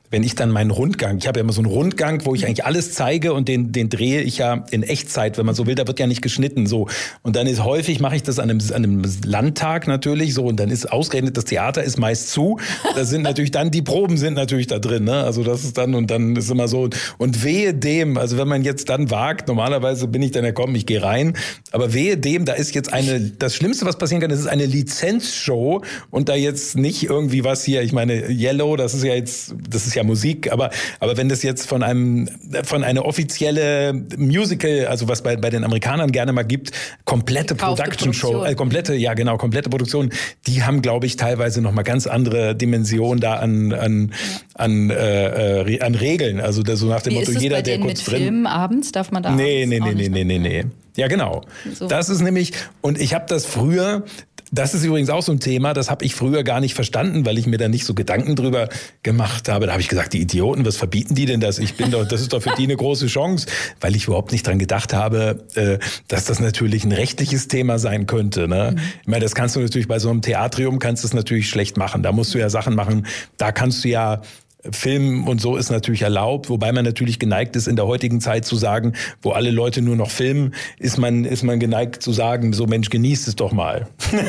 wenn ich dann meinen Rundgang, ich habe ja immer so einen Rundgang, wo ich eigentlich alles zeige und den, den drehe ich ja in Echtzeit, wenn man so will, da wird ja nicht geschnitten, so. Und dann ist häufig, mache ich das an einem, an einem Landtag natürlich, so, und dann ist ausgerechnet, das Theater ist meist zu, da sind natürlich dann, die Proben sind natürlich da drin, ne, also das ist dann, und dann ist immer so, und wehe dem, also wenn man jetzt dann wagt, normalerweise bin ich dann ja komm, ich gehe rein, aber wehe dem, da ist jetzt eine, das Schlimmste, was passieren kann, das ist eine Lizenzshow und da jetzt nicht irgendwie was hier, ich meine, Yellow, das ist ja jetzt, das ist ja Musik, aber, aber wenn das jetzt von einem, von einer offizielle Musical, also was bei, bei den Amerikanern gerne mal gibt, komplette Production Show, äh, komplette, ja genau, komplette Produktion, die haben, glaube ich, teilweise nochmal ganz andere Dimensionen da an, an, an, äh, an Regeln, also so nach dem Wie Motto, ist es jeder, bei der denen kurz mit drin. Filmen abends, darf man da Nee, abends nee, auch nee, nicht, nee, nee, nee, nee. Ja, genau. So. Das ist nämlich, und ich habe das früher, das ist übrigens auch so ein Thema, das habe ich früher gar nicht verstanden, weil ich mir da nicht so Gedanken drüber gemacht habe. Da habe ich gesagt, die Idioten, was verbieten die denn das? Ich bin doch, das ist doch für die eine große Chance, weil ich überhaupt nicht dran gedacht habe, äh, dass das natürlich ein rechtliches Thema sein könnte. Ne? Mhm. Ich meine, das kannst du natürlich bei so einem Theatrium, kannst du es natürlich schlecht machen. Da musst du ja Sachen machen, da kannst du ja Film und so ist natürlich erlaubt, wobei man natürlich geneigt ist, in der heutigen Zeit zu sagen, wo alle Leute nur noch filmen, ist man, ist man geneigt zu sagen, so Mensch, genießt es doch mal.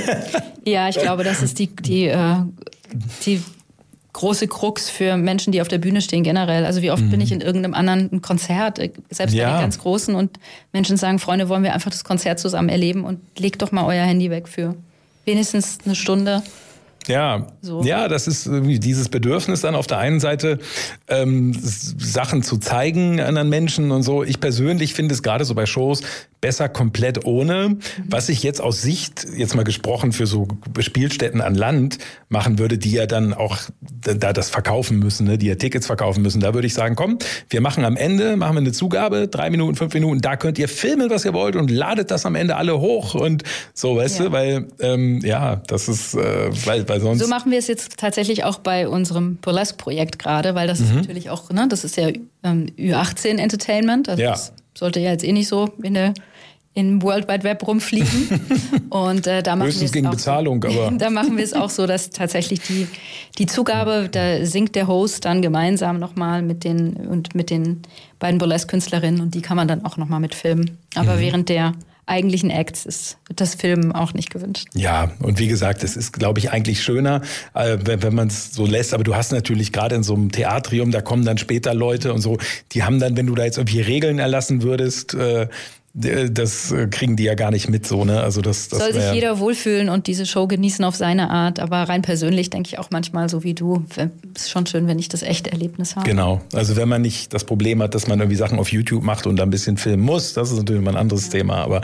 Ja, ich glaube, das ist die, die, äh, die große Krux für Menschen, die auf der Bühne stehen generell. Also wie oft mhm. bin ich in irgendeinem anderen Konzert, selbst bei ja. den ganz Großen, und Menschen sagen, Freunde, wollen wir einfach das Konzert zusammen erleben und legt doch mal euer Handy weg für wenigstens eine Stunde. Ja, so. Ja, das ist irgendwie dieses Bedürfnis dann auf der einen Seite, ähm, Sachen zu zeigen anderen Menschen und so. Ich persönlich finde es gerade so bei Shows besser komplett ohne. Mhm. Was ich jetzt aus Sicht, jetzt mal gesprochen, für so Spielstätten an Land machen würde, die ja dann auch da das verkaufen müssen, ne, die ja Tickets verkaufen müssen. Da würde ich sagen, komm, wir machen am Ende, machen wir eine Zugabe, drei Minuten, fünf Minuten, da könnt ihr filmen, was ihr wollt und ladet das am Ende alle hoch und so, weißt ja. du, weil, ähm, ja, das ist, äh, weil, weil sonst... So machen wir es jetzt tatsächlich auch bei unserem Burlesque-Projekt gerade, weil das mhm. ist natürlich auch, ne, das ist ja ähm, Ü achtzehn Entertainment, also ja. das sollte ja jetzt eh nicht so in der im World Wide Web rumfliegen. Und äh, da machen wir es gegen auch Bezahlung, so, aber da machen wir es auch so, dass tatsächlich die die Zugabe, da singt der Host dann gemeinsam nochmal mit den und mit den beiden Burlesque-Künstlerinnen und die kann man dann auch nochmal mitfilmen. Aber mhm. während der eigentlichen Acts ist das Filmen auch nicht gewünscht. Ja, und wie gesagt, es ist, glaube ich, eigentlich schöner, äh, wenn, wenn man es so lässt. Aber du hast natürlich gerade in so einem Theatrium, da kommen dann später Leute und so, die haben dann, wenn du da jetzt irgendwie Regeln erlassen würdest, äh, das kriegen die ja gar nicht mit, so, ne? Also das, das soll sich wär... jeder wohlfühlen und diese Show genießen auf seine Art, aber rein persönlich denke ich auch manchmal so wie du, ist schon schön, wenn ich das echte Erlebnis habe. Genau, also wenn man nicht das Problem hat, dass man irgendwie Sachen auf YouTube macht und da ein bisschen filmen muss, das ist natürlich mal ein anderes ja. Thema, aber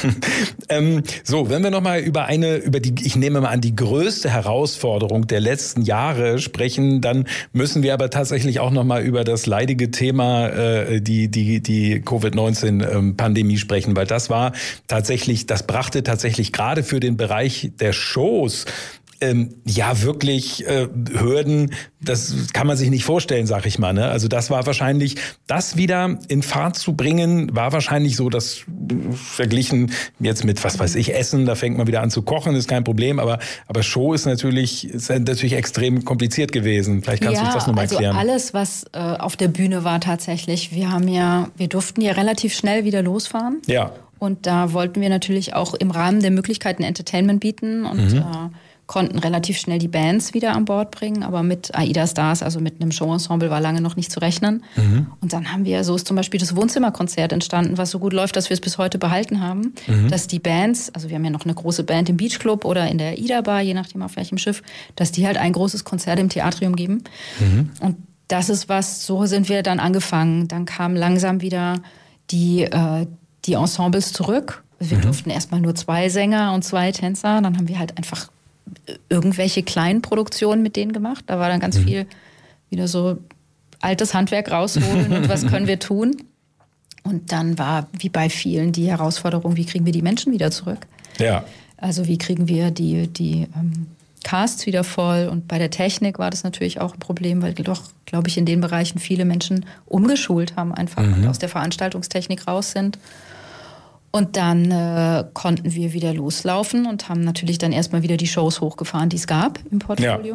ähm, so, wenn wir nochmal über eine, über die, ich nehme mal an, die größte Herausforderung der letzten Jahre sprechen, dann müssen wir aber tatsächlich auch nochmal über das leidige Thema, äh, die, die, die Covid neunzehn Pandemie sprechen, weil das war tatsächlich, das brachte tatsächlich gerade für den Bereich der Shows ähm, ja wirklich äh, Hürden, das kann man sich nicht vorstellen, sag ich mal. Ne? Also das war wahrscheinlich, das wieder in Fahrt zu bringen, war wahrscheinlich so, das äh, verglichen jetzt mit, was weiß ich, Essen, da fängt man wieder an zu kochen, ist kein Problem, aber aber Show ist natürlich ist natürlich extrem kompliziert gewesen. Vielleicht kannst ja, du uns das nochmal erklären. Also alles, was äh, auf der Bühne war tatsächlich, wir haben ja, wir durften ja relativ schnell wieder losfahren. Ja. Und da wollten wir natürlich auch im Rahmen der Möglichkeiten Entertainment bieten und mhm. äh, konnten relativ schnell die Bands wieder an Bord bringen, aber mit AIDA Stars, also mit einem Showensemble, war lange noch nicht zu rechnen. Mhm. Und dann haben wir, so ist zum Beispiel das Wohnzimmerkonzert entstanden, was so gut läuft, dass wir es bis heute behalten haben, mhm. dass die Bands, also wir haben ja noch eine große Band im Beachclub oder in der AIDA Bar, je nachdem auf welchem Schiff, dass die halt ein großes Konzert im Theatrium geben. Mhm. Und das ist was, so sind wir dann angefangen. Dann kamen langsam wieder die, äh, die Ensembles zurück. Wir mhm. durften erstmal nur zwei Sänger und zwei Tänzer, dann haben wir halt einfach irgendwelche kleinen Produktionen mit denen gemacht. Da war dann ganz mhm. viel wieder so altes Handwerk rausholen und was können wir tun. Und dann war, wie bei vielen, die Herausforderung, wie kriegen wir die Menschen wieder zurück? Ja. Also wie kriegen wir die, die ähm, Casts wieder voll? Und bei der Technik war das natürlich auch ein Problem, weil doch, glaube ich, in den Bereichen viele Menschen umgeschult haben einfach mhm. und aus der Veranstaltungstechnik raus sind. Und dann äh, konnten wir wieder loslaufen und haben natürlich dann erstmal wieder die Shows hochgefahren, die es gab im Portfolio. Ja.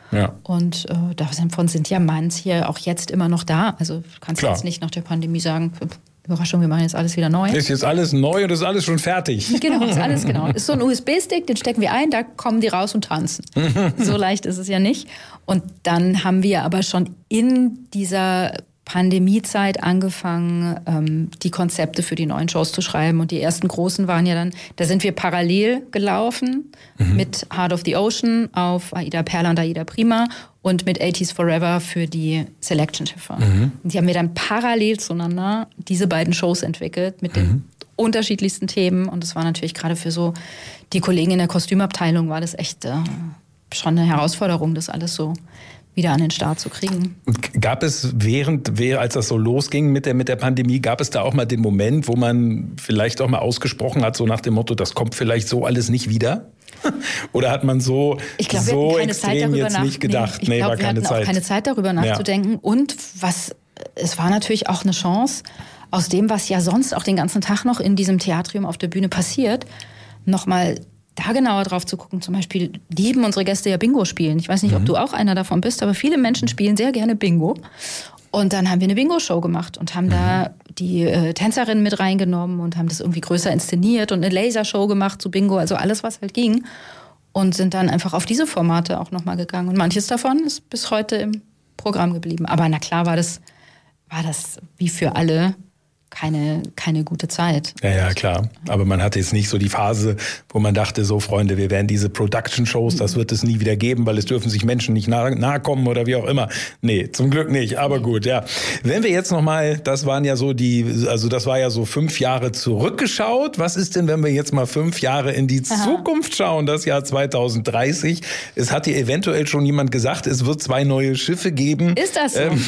Ja. Und äh, davon sind ja manche auch jetzt immer noch da. Also du kannst Klar. jetzt nicht nach der Pandemie sagen, Überraschung, wir machen jetzt alles wieder neu. Ist jetzt alles neu und ist alles schon fertig. Genau, ist alles genau. Ist so ein U S B-Stick, den stecken wir ein, da kommen die raus und tanzen. So leicht ist es ja nicht. Und dann haben wir aber schon in dieser Pandemiezeit angefangen, ähm, die Konzepte für die neuen Shows zu schreiben. Und die ersten großen waren ja dann, da sind wir parallel gelaufen mhm. mit Heart of the Ocean auf Aida Perla und Aida Prima und mit eighties Forever für die Selection-Schiffe. Mhm. Und die haben wir dann parallel zueinander diese beiden Shows entwickelt mit den mhm. unterschiedlichsten Themen. Und das war natürlich gerade für so die Kollegen in der Kostümabteilung war das echt äh, schon eine Herausforderung, das alles so wieder an den Start zu kriegen. Gab es während, als das so losging mit der, mit der Pandemie, gab es da auch mal den Moment, wo man vielleicht auch mal ausgesprochen hat, so nach dem Motto, das kommt vielleicht so alles nicht wieder? Oder hat man so, ich glaub, so keine extrem Zeit darüber jetzt nach, nicht gedacht? Nee, ich nee, glaub, war wir keine hatten Zeit. auch keine Zeit darüber nachzudenken. Ja. Und was, es war natürlich auch eine Chance, aus dem, was ja sonst auch den ganzen Tag noch in diesem Theatrium auf der Bühne passiert, nochmal da genauer drauf zu gucken. Zum Beispiel lieben unsere Gäste ja Bingo spielen. Ich weiß nicht, mhm. ob du auch einer davon bist, aber viele Menschen spielen sehr gerne Bingo. Und dann haben wir eine Bingo-Show gemacht und haben mhm. da die äh, Tänzerinnen mit reingenommen und haben das irgendwie größer inszeniert und eine Lasershow gemacht zu Bingo, also alles, was halt ging. Und sind dann einfach auf diese Formate auch nochmal gegangen. Und manches davon ist bis heute im Programm geblieben. Aber na klar war das, war das wie für alle keine, keine gute Zeit. Ja, ja, klar. Aber man hatte jetzt nicht so die Phase, wo man dachte, so Freunde, wir werden diese Production-Shows, das wird es nie wieder geben, weil es dürfen sich Menschen nicht nahe, nahe kommen oder wie auch immer. Nee, zum Glück nicht, aber gut, ja. Wenn wir jetzt nochmal, das waren ja so die, also das war ja so fünf Jahre zurückgeschaut. Was ist denn, wenn wir jetzt mal fünf Jahre in die Aha. Zukunft schauen, das Jahr zwanzig dreißig? Es hat dir eventuell schon jemand gesagt, es wird zwei neue Schiffe geben. Ist das so? Ähm,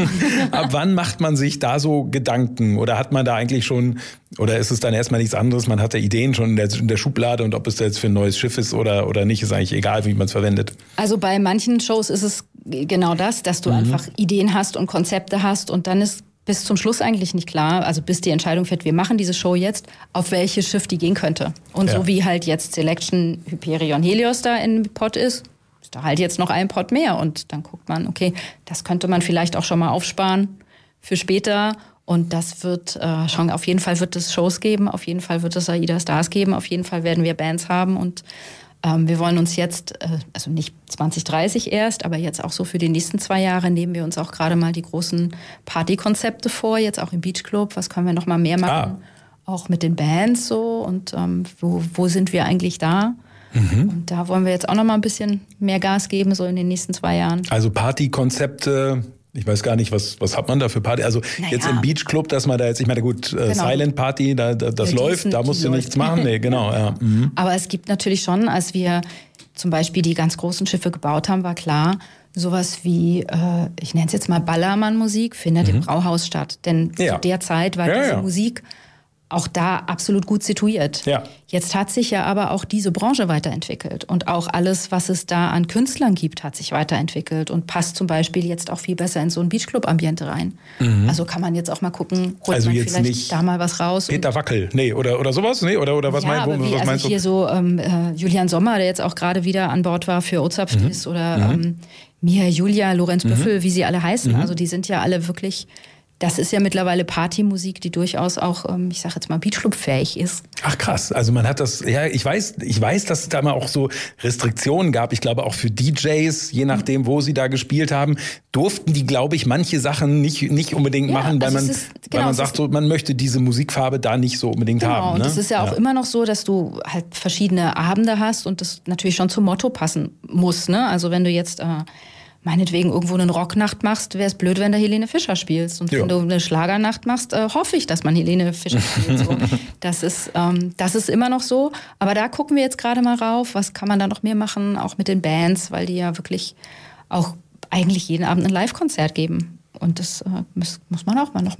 ab wann macht man sich da so Gedanken? Oder hat man da eigentlich schon, oder ist es dann erstmal nichts anderes, man hat ja Ideen schon in der, in der Schublade und ob es jetzt für ein neues Schiff ist oder, oder nicht, ist eigentlich egal, wie man es verwendet. Also bei manchen Shows ist es genau das, dass du mhm. einfach Ideen hast und Konzepte hast und dann ist bis zum Schluss eigentlich nicht klar, also bis die Entscheidung fällt, wir machen diese Show jetzt, auf welches Schiff die gehen könnte. Und ja. so wie halt jetzt Selection Hyperion Helios da im Pot ist, ist da halt jetzt noch ein Pot mehr und dann guckt man, okay, das könnte man vielleicht auch schon mal aufsparen für später. Und das wird äh, schon, auf jeden Fall wird es Shows geben, auf jeden Fall wird es Aida Stars geben, auf jeden Fall werden wir Bands haben und ähm, wir wollen uns jetzt, äh, also nicht zwanzig dreißig erst, aber jetzt auch so für die nächsten zwei Jahre nehmen wir uns auch gerade mal die großen Partykonzepte vor, jetzt auch im Beach Club, was können wir noch mal mehr machen, ah. auch mit den Bands so und ähm, wo, wo sind wir eigentlich da? Mhm. Und da wollen wir jetzt auch noch mal ein bisschen mehr Gas geben, so in den nächsten zwei Jahren. Also Partykonzepte. Ich weiß gar nicht, was, was hat man da für Party? Also naja. jetzt im Beach Club, dass man da jetzt, ich meine, gut, äh, genau. Silent Party, da, da, das ja, läuft, sind, da musst du läuft. nichts machen. Nee, genau. Ja. Mhm. Aber es gibt natürlich schon, als wir zum Beispiel die ganz großen Schiffe gebaut haben, war klar, sowas wie, äh, ich nenne es jetzt mal Ballermann-Musik, findet mhm. im Brauhaus statt. Denn ja. zu der Zeit war ja, diese ja. Musik auch da absolut gut situiert. Ja. Jetzt hat sich ja aber auch diese Branche weiterentwickelt und auch alles, was es da an Künstlern gibt, hat sich weiterentwickelt und passt zum Beispiel jetzt auch viel besser in so ein Beachclub-Ambiente rein. Mhm. Also kann man jetzt auch mal gucken, holt also man jetzt vielleicht nicht da mal was raus. Peter Wackel, nee, oder, oder sowas, nee, oder, oder was, ja, mein, aber wie, was also meinst du? Hier so ähm, äh, Julian Sommer, der jetzt auch gerade wieder an Bord war für Ozapftis mhm. oder mhm. ähm, Mia Julia, Lorenz mhm. Büffel, wie sie alle heißen. Mhm. Also die sind ja alle wirklich... Das ist ja mittlerweile Partymusik, die durchaus auch, ich sage jetzt mal, Beachclub-fähig ist. Ach krass, also man hat das, ja, ich weiß, ich weiß, dass es da mal auch so Restriktionen gab. Ich glaube auch für D Js, je nachdem, wo sie da gespielt haben, durften die, glaube ich, manche Sachen nicht nicht unbedingt ja, machen, weil also man, ist, genau, weil man sagt, so, man möchte diese Musikfarbe da nicht so unbedingt genau, haben. Genau, ne? und es ist ja auch ja. immer noch so, dass du halt verschiedene Abende hast und das natürlich schon zum Motto passen muss. Ne? Also wenn du jetzt... Äh, meinetwegen irgendwo eine Rocknacht machst, wäre es blöd, wenn du Helene Fischer spielst. Und ja. wenn du eine Schlagernacht machst, äh, hoffe ich, dass man Helene Fischer spielt. So. Das ist, ähm, das ist immer noch so. Aber da gucken wir jetzt gerade mal rauf. Was kann man da noch mehr machen? Auch mit den Bands, weil die ja wirklich auch eigentlich jeden Abend ein Live-Konzert geben. Und das äh, muss, muss man auch mal noch mal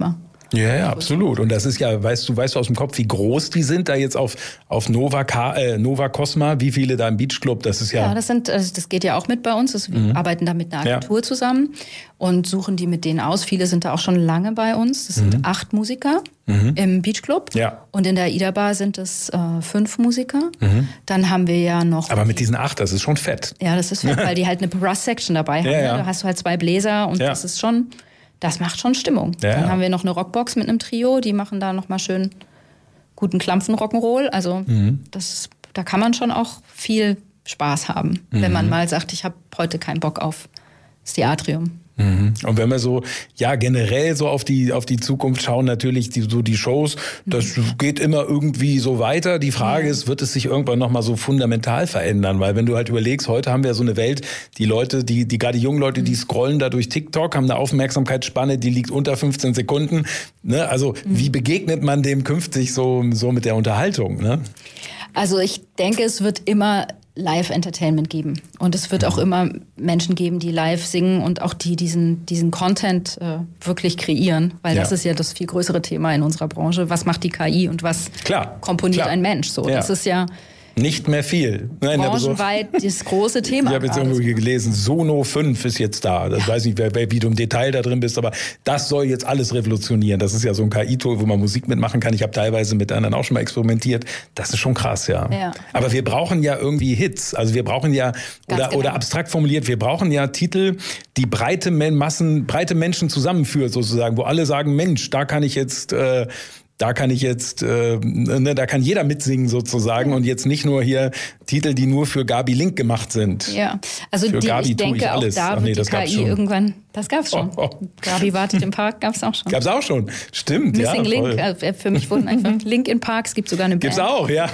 Ja, ja, absolut. Und das ist ja, weißt du, weißt du aus dem Kopf, wie groß die sind da jetzt auf, auf Nova, äh, Nova Cosma, wie viele da im Beachclub, das ist ja... Ja, das sind, also das geht ja auch mit bei uns. Das, wir mhm. arbeiten da mit einer Agentur ja. zusammen und suchen die mit denen aus. Viele sind da auch schon lange bei uns. Das sind mhm. acht Musiker mhm. im Beachclub. Ja. Und in der AIDA Bar sind es äh, fünf Musiker. Mhm. Dann haben wir ja noch... Aber mit diesen acht, das ist schon fett. Ja, das ist fett, weil die halt eine Brass-Section dabei haben. Ja, ja. Da hast du halt zwei Bläser und ja. das ist schon... Das macht schon Stimmung. Ja. Dann haben wir noch eine Rockbox mit einem Trio, die machen da nochmal schön guten Klampfen Rock'n'Roll. Also mhm. das, da kann man schon auch viel Spaß haben, mhm. wenn man mal sagt, ich habe heute keinen Bock auf das Theatrium. Mhm. Und wenn wir so, ja, generell so auf die, auf die Zukunft schauen, natürlich die, so die Shows, das mhm. geht immer irgendwie so weiter. Die Frage mhm. ist, wird es sich irgendwann nochmal so fundamental verändern? Weil wenn du halt überlegst, heute haben wir so eine Welt, die Leute, die, die gerade jungen Leute, die scrollen da durch TikTok, haben eine Aufmerksamkeitsspanne, die liegt unter fünfzehn Sekunden. Ne? Also mhm. wie begegnet man dem künftig so, so mit der Unterhaltung? Ne? Also ich denke, es wird immer Live-Entertainment geben. Und es wird auch immer Menschen geben, die live singen und auch die diesen, diesen Content äh, wirklich kreieren. Weil ja. das ist ja das viel größere Thema in unserer Branche. Was macht die K I und was klar, komponiert klar. ein Mensch? So, ja. Das ist ja... Nicht mehr viel. Nein, branchenweit so, das große Thema. Ich habe jetzt irgendwo gelesen, Sono fünf ist jetzt da. Ich ja. weiß nicht, wer, wie du im Detail da drin bist, aber das soll jetzt alles revolutionieren. Das ist ja so ein K I-Tool, wo man Musik mitmachen kann. Ich habe teilweise mit anderen auch schon mal experimentiert. Das ist schon krass, ja. ja. Aber wir brauchen ja irgendwie Hits. Also wir brauchen ja, oder, genau. oder abstrakt formuliert, wir brauchen ja Titel, die breite Massen, breite Menschen zusammenführen sozusagen, wo alle sagen, Mensch, da kann ich jetzt... Äh, Da kann ich jetzt, äh, ne, da kann jeder mitsingen sozusagen und jetzt nicht nur hier Titel, die nur für Gabi Link gemacht sind. Ja, also die, ich denke ich auch da wird nee, die K I irgendwann, das gab's schon. Oh, oh. Gabi wartet im Park, gab's auch schon. Gab's auch schon, stimmt. Missing ja, Link, also für mich wurden einfach Link in Parks, gibt sogar eine Band. Gibt's auch, ja.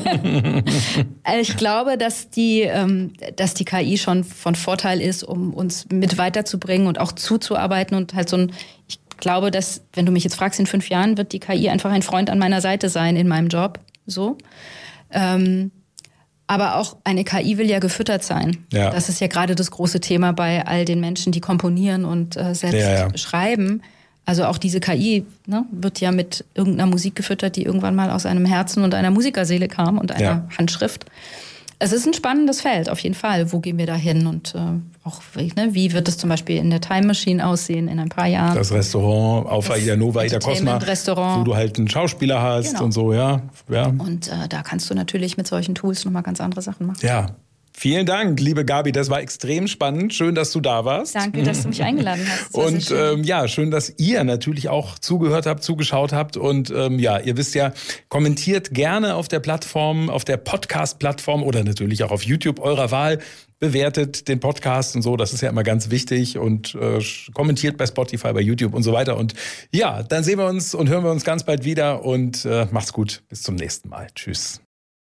Ich glaube, dass die, ähm, dass die K I schon von Vorteil ist, um uns mit weiterzubringen und auch zuzuarbeiten und halt so ein, ich Ich glaube, dass, wenn du mich jetzt fragst, in fünf Jahren wird die K I einfach ein Freund an meiner Seite sein in meinem Job. So. Ähm, aber auch eine K I will ja gefüttert sein. Ja. Das ist ja gerade das große Thema bei all den Menschen, die komponieren und äh, selbst ja, ja. schreiben. Also auch diese K I ne, wird ja mit irgendeiner Musik gefüttert, die irgendwann mal aus einem Herzen und einer Musikerseele kam und einer ja. Handschrift. Es ist ein spannendes Feld, auf jeden Fall. Wo gehen wir da hin? Und äh, auch, ne, wie wird es zum Beispiel in der Time Machine aussehen in ein paar Jahren? Das Restaurant auf AIDA Nova, AIDA Cosma, wo du halt einen Schauspieler hast genau. und so, ja. ja. Und äh, da kannst du natürlich mit solchen Tools nochmal ganz andere Sachen machen. Ja. Vielen Dank, liebe Gabi, das war extrem spannend. Schön, dass du da warst. Danke, dass du mich eingeladen hast. Und schön. Ähm, ja, schön, dass ihr natürlich auch zugehört habt, zugeschaut habt. Und ähm, ja, ihr wisst ja, kommentiert gerne auf der Plattform, auf der Podcast-Plattform oder natürlich auch auf YouTube eurer Wahl. Bewertet den Podcast und so, das ist ja immer ganz wichtig. Und äh, kommentiert bei Spotify, bei YouTube und so weiter. Und ja, dann sehen wir uns und hören wir uns ganz bald wieder. Und äh, macht's gut, bis zum nächsten Mal. Tschüss.